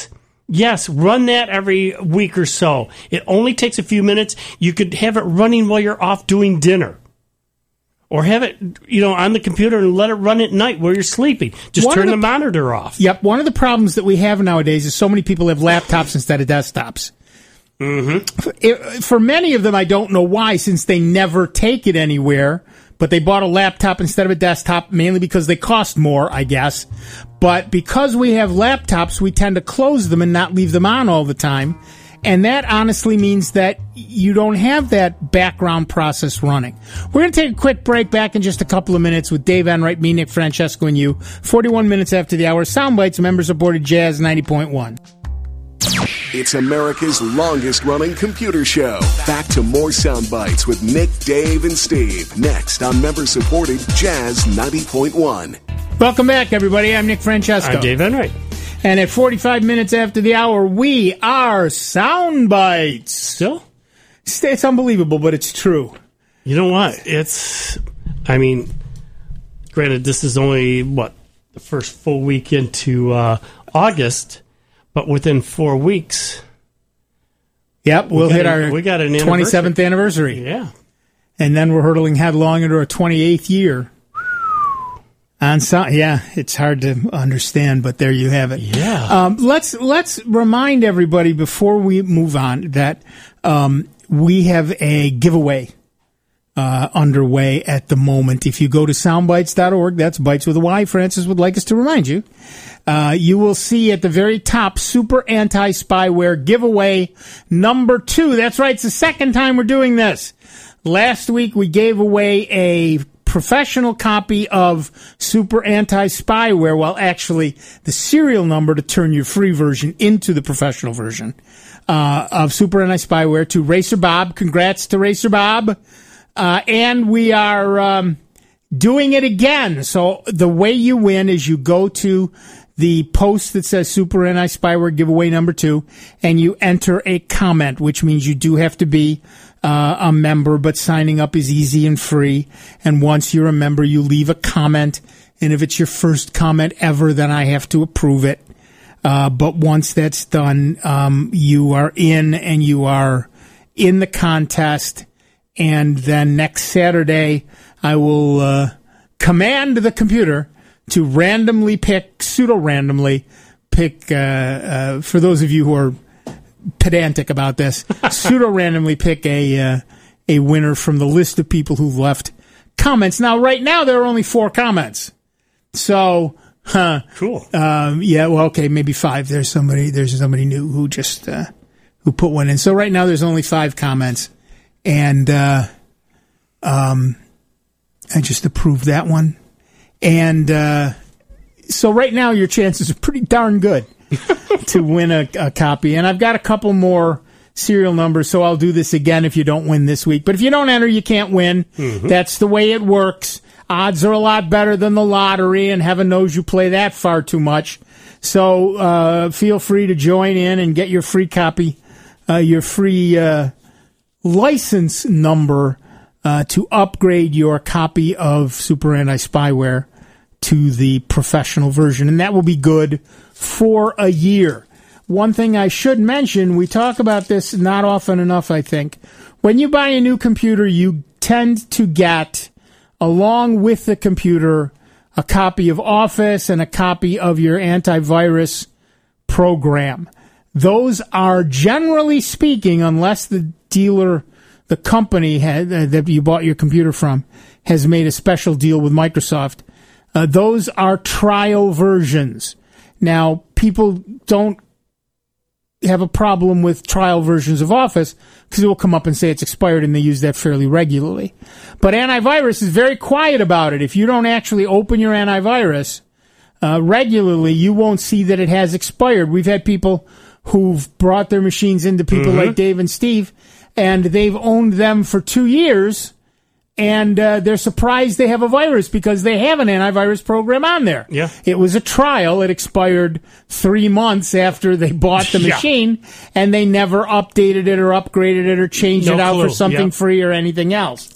Yes, run that every week or so. It only takes a few minutes. You could have it running while you're off doing dinner. Or have it, on the computer and let it run at night while you're sleeping. Just turn the monitor off. Yep. One of the problems that we have nowadays is so many people have laptops instead of desktops. Mm-hmm. For many of them, I don't know why, since they never take it anywhere. But they bought a laptop instead of a desktop, mainly because they cost more, I guess. But because we have laptops, we tend to close them and not leave them on all the time. And that honestly means that you don't have that background process running. We're going to take a quick break, back in just a couple of minutes with Dave Enright, me, Nick Francesco, and you. 41 minutes after the hour. Soundbites, member-supported Jazz 90.1. It's America's longest-running computer show. Back to more sound bites with Nick, Dave, and Steve. Next on member-supported Jazz 90.1. Welcome back, everybody. I'm Nick Francesco. I'm Dave Enright. And at 45 minutes after the hour, we are Sound Bites. Still? It's unbelievable, but it's true. You know what? Granted, this is only, the first full week into August. But within 4 weeks... Yep, we'll hit our 27th anniversary. Yeah. And then we're hurtling headlong into our 28th year. It's hard to understand, but there you have it. Yeah. Let's remind everybody before we move on that we have a giveaway underway at the moment. If you go to soundbites.org, that's Bites with a Y, Francis would like us to remind you, you will see at the very top Super Anti-Spyware giveaway number 2. That's right, it's the second time we're doing this. Last week we gave away a professional copy of Super Anti-Spyware, well, actually the serial number to turn your free version into the professional version of Super Anti-Spyware to Racer Bob. Congrats to Racer Bob. And we are doing it again. So the way you win is you go to the post that says Super Anti-Spyware giveaway number 2, and you enter a comment, which means you do have to be a member, but signing up is easy and free. And once you're a member, you leave a comment. And if it's your first comment ever, then I have to approve it. But once that's done, you are in, and you are in the contest. And then next Saturday, I will command the computer to pseudo-randomly pick, for those of you who are pedantic about this, pseudo-randomly pick a winner from the list of people who left comments. Now, right now, there are only 4 comments. So, cool. Okay, maybe 5. There's somebody new who just who put one in. So right now, there's only 5 comments. And I just approved that one. And so right now your chances are pretty darn good to win a copy. And I've got a couple more serial numbers, so I'll do this again if you don't win this week. But if you don't enter, you can't win. Mm-hmm. That's the way it works. Odds are a lot better than the lottery, and heaven knows you play that far too much. So feel free to join in and get your free copy, your free license number to upgrade your copy of Super Anti-Spyware to the professional version, and that will be good for a year. One thing I should mention, we talk about this not often enough, I think. When you buy a new computer, you tend to get, along with the computer, a copy of Office and a copy of your antivirus program. Those are, generally speaking, unless the dealer, the company that you bought your computer from, has made a special deal with Microsoft, those are trial versions. Now, people don't have a problem with trial versions of Office because it will come up and say it's expired, and they use that fairly regularly. But antivirus is very quiet about it. If you don't actually open your antivirus regularly, you won't see that it has expired. We've had people who've brought their machines into people like Dave and Steve, and they've owned them for 2 years, and they're surprised they have a virus because they have an antivirus program on there. Yeah. It was a trial. It expired 3 months after they bought the machine, and they never updated it or upgraded it or changed it out for something free or anything else.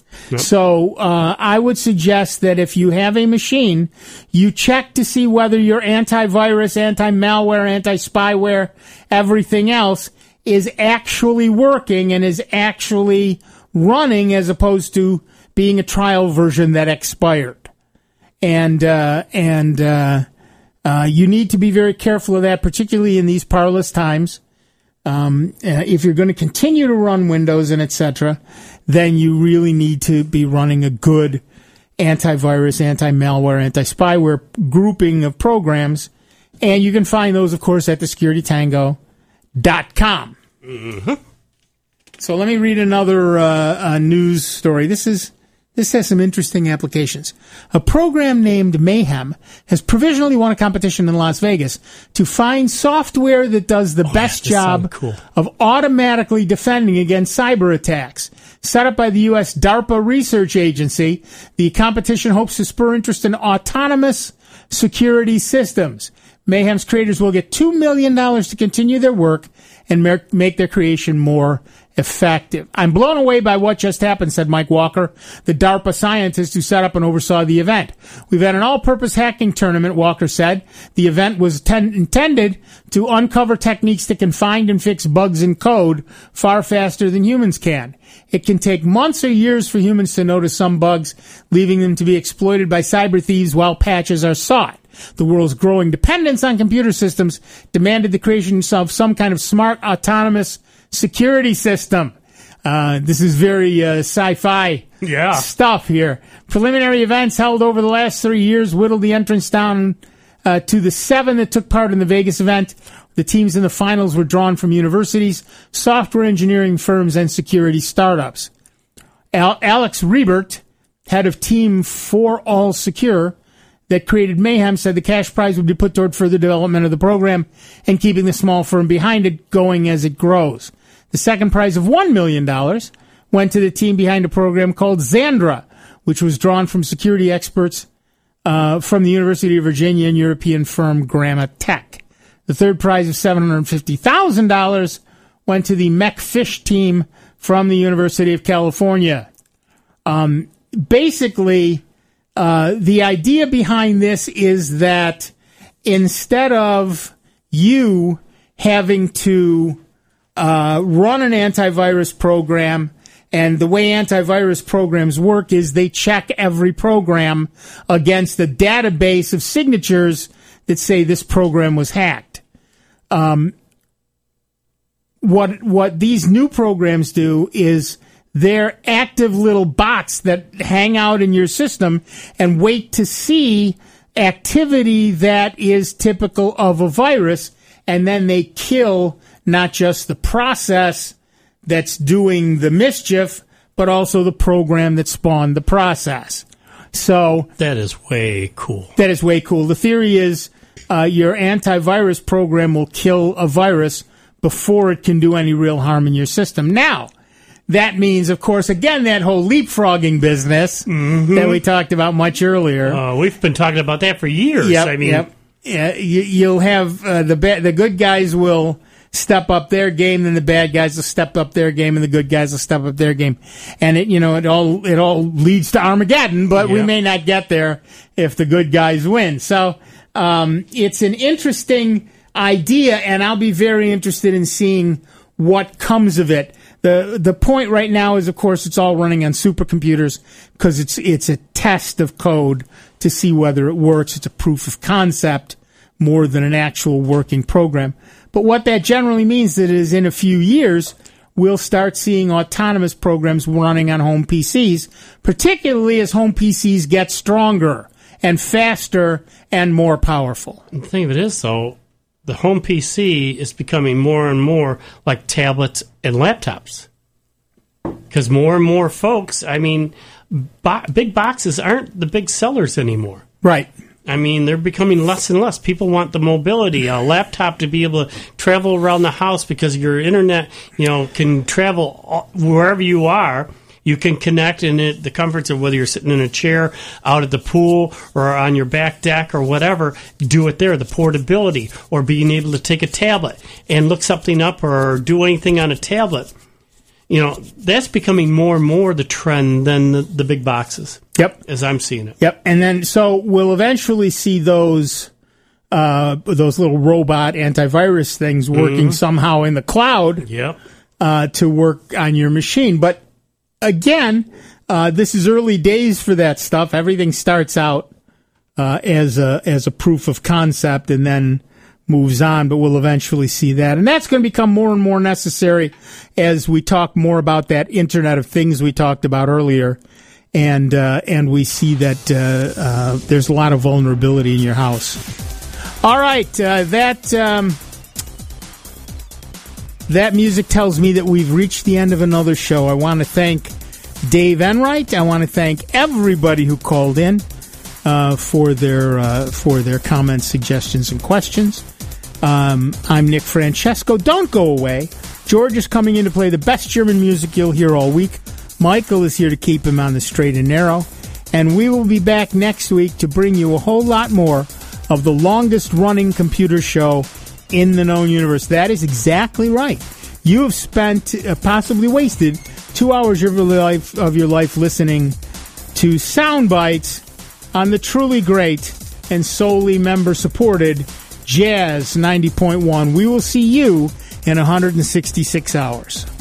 Yep. So I would suggest that if you have a machine, you check to see whether your antivirus, anti-malware, anti-spyware, everything else is actually working and is actually running, as opposed to being a trial version that expired. And you need to be very careful of that, particularly in these parlous times. If you're going to continue to run Windows and etc., then you really need to be running a good antivirus, anti-malware, anti-spyware grouping of programs. And you can find those, of course, at thesecuritytango.com. Mm-hmm. So let me read another news story. This has some interesting applications. A program named Mayhem has provisionally won a competition in Las Vegas to find software that does the best job of automatically defending against cyber attacks. Set up by the U.S. DARPA Research Agency, the competition hopes to spur interest in autonomous security systems. Mayhem's creators will get $2 million to continue their work and make their creation more effective. I'm blown away by what just happened, said Mike Walker, the DARPA scientist who set up and oversaw the event. We've had an all-purpose hacking tournament, Walker said. The event was intended to uncover techniques that can find and fix bugs in code far faster than humans can. It can take months or years for humans to notice some bugs, leaving them to be exploited by cyber thieves while patches are sought. The world's growing dependence on computer systems demanded the creation of some kind of smart, autonomous security system. This is very sci-fi stuff here. Preliminary events held over the last 3 years whittled the entrance down to the 7 that took part in the Vegas event. The teams in the finals were drawn from universities, software engineering firms, and security startups. Alex Riebert, head of Team 4 All Secure, that created Mayhem, said the cash prize would be put toward further development of the program and keeping the small firm behind it going as it grows. The second prize of $1 million went to the team behind a program called Xandra, which was drawn from security experts from the University of Virginia and European firm Gramma Tech. The third prize of $750,000 went to the MechFish team from the University of California. Basically, the idea behind this is that instead of you having to run an antivirus program, and the way antivirus programs work is they check every program against a database of signatures that say this program was hacked. What these new programs do is they're active little bots that hang out in your system and wait to see activity that is typical of a virus, and then they kill not just the process that's doing the mischief, but also the program that spawned the process. So that is way cool. That is way cool. The theory is your antivirus program will kill a virus before it can do any real harm in your system. Now, that means, of course, again, that whole leapfrogging business that we talked about much earlier. We've been talking about that for years. Yep. Yeah, you'll have the good guys will step up their game, then the bad guys will step up their game, and the good guys will step up their game, and it all leads to Armageddon. But we may not get there if the good guys win. So it's an interesting idea, and I'll be very interested in seeing what comes of it. The point right now is, of course, it's all running on supercomputers because it's a test of code to see whether it works. It's a proof of concept more than an actual working program. But what that generally means is in a few years, we'll start seeing autonomous programs running on home PCs, particularly as home PCs get stronger and faster and more powerful. The thing of it is, though, the home PC is becoming more and more like tablets and laptops. Because more and more folks, big boxes aren't the big sellers anymore. Right. They're becoming less and less. People want the mobility, a laptop to be able to travel around the house because your internet, can travel wherever you are. You can connect in the comforts of whether you're sitting in a chair, out at the pool, or on your back deck or whatever. Do it there, the portability, or being able to take a tablet and look something up or do anything on a tablet. that's becoming more and more the trend than the big boxes. Yep. As I'm seeing it. Yep. And then, so we'll eventually see those little robot antivirus things working somehow in the cloud. Yep. To work on your machine. But again, this is early days for that stuff. Everything starts out as a proof of concept and then moves on, but we'll eventually see that. And that's going to become more and more necessary as we talk more about that Internet of Things we talked about earlier. And we see that there's a lot of vulnerability in your house. All right, that music tells me that we've reached the end of another show. I want to thank Dave Enright. I want to thank everybody who called in for their comments, suggestions, and questions. I'm Nick Francesco. Don't go away. George is coming in to play the best German music you'll hear all week. Michael is here to keep him on the straight and narrow. And we will be back next week to bring you a whole lot more of the longest-running computer show in the known universe. That is exactly right. You have spent, possibly wasted, 2 hours of your life listening to sound bites on the truly great and solely member-supported Jazz 90.1. We will see you in 166 hours.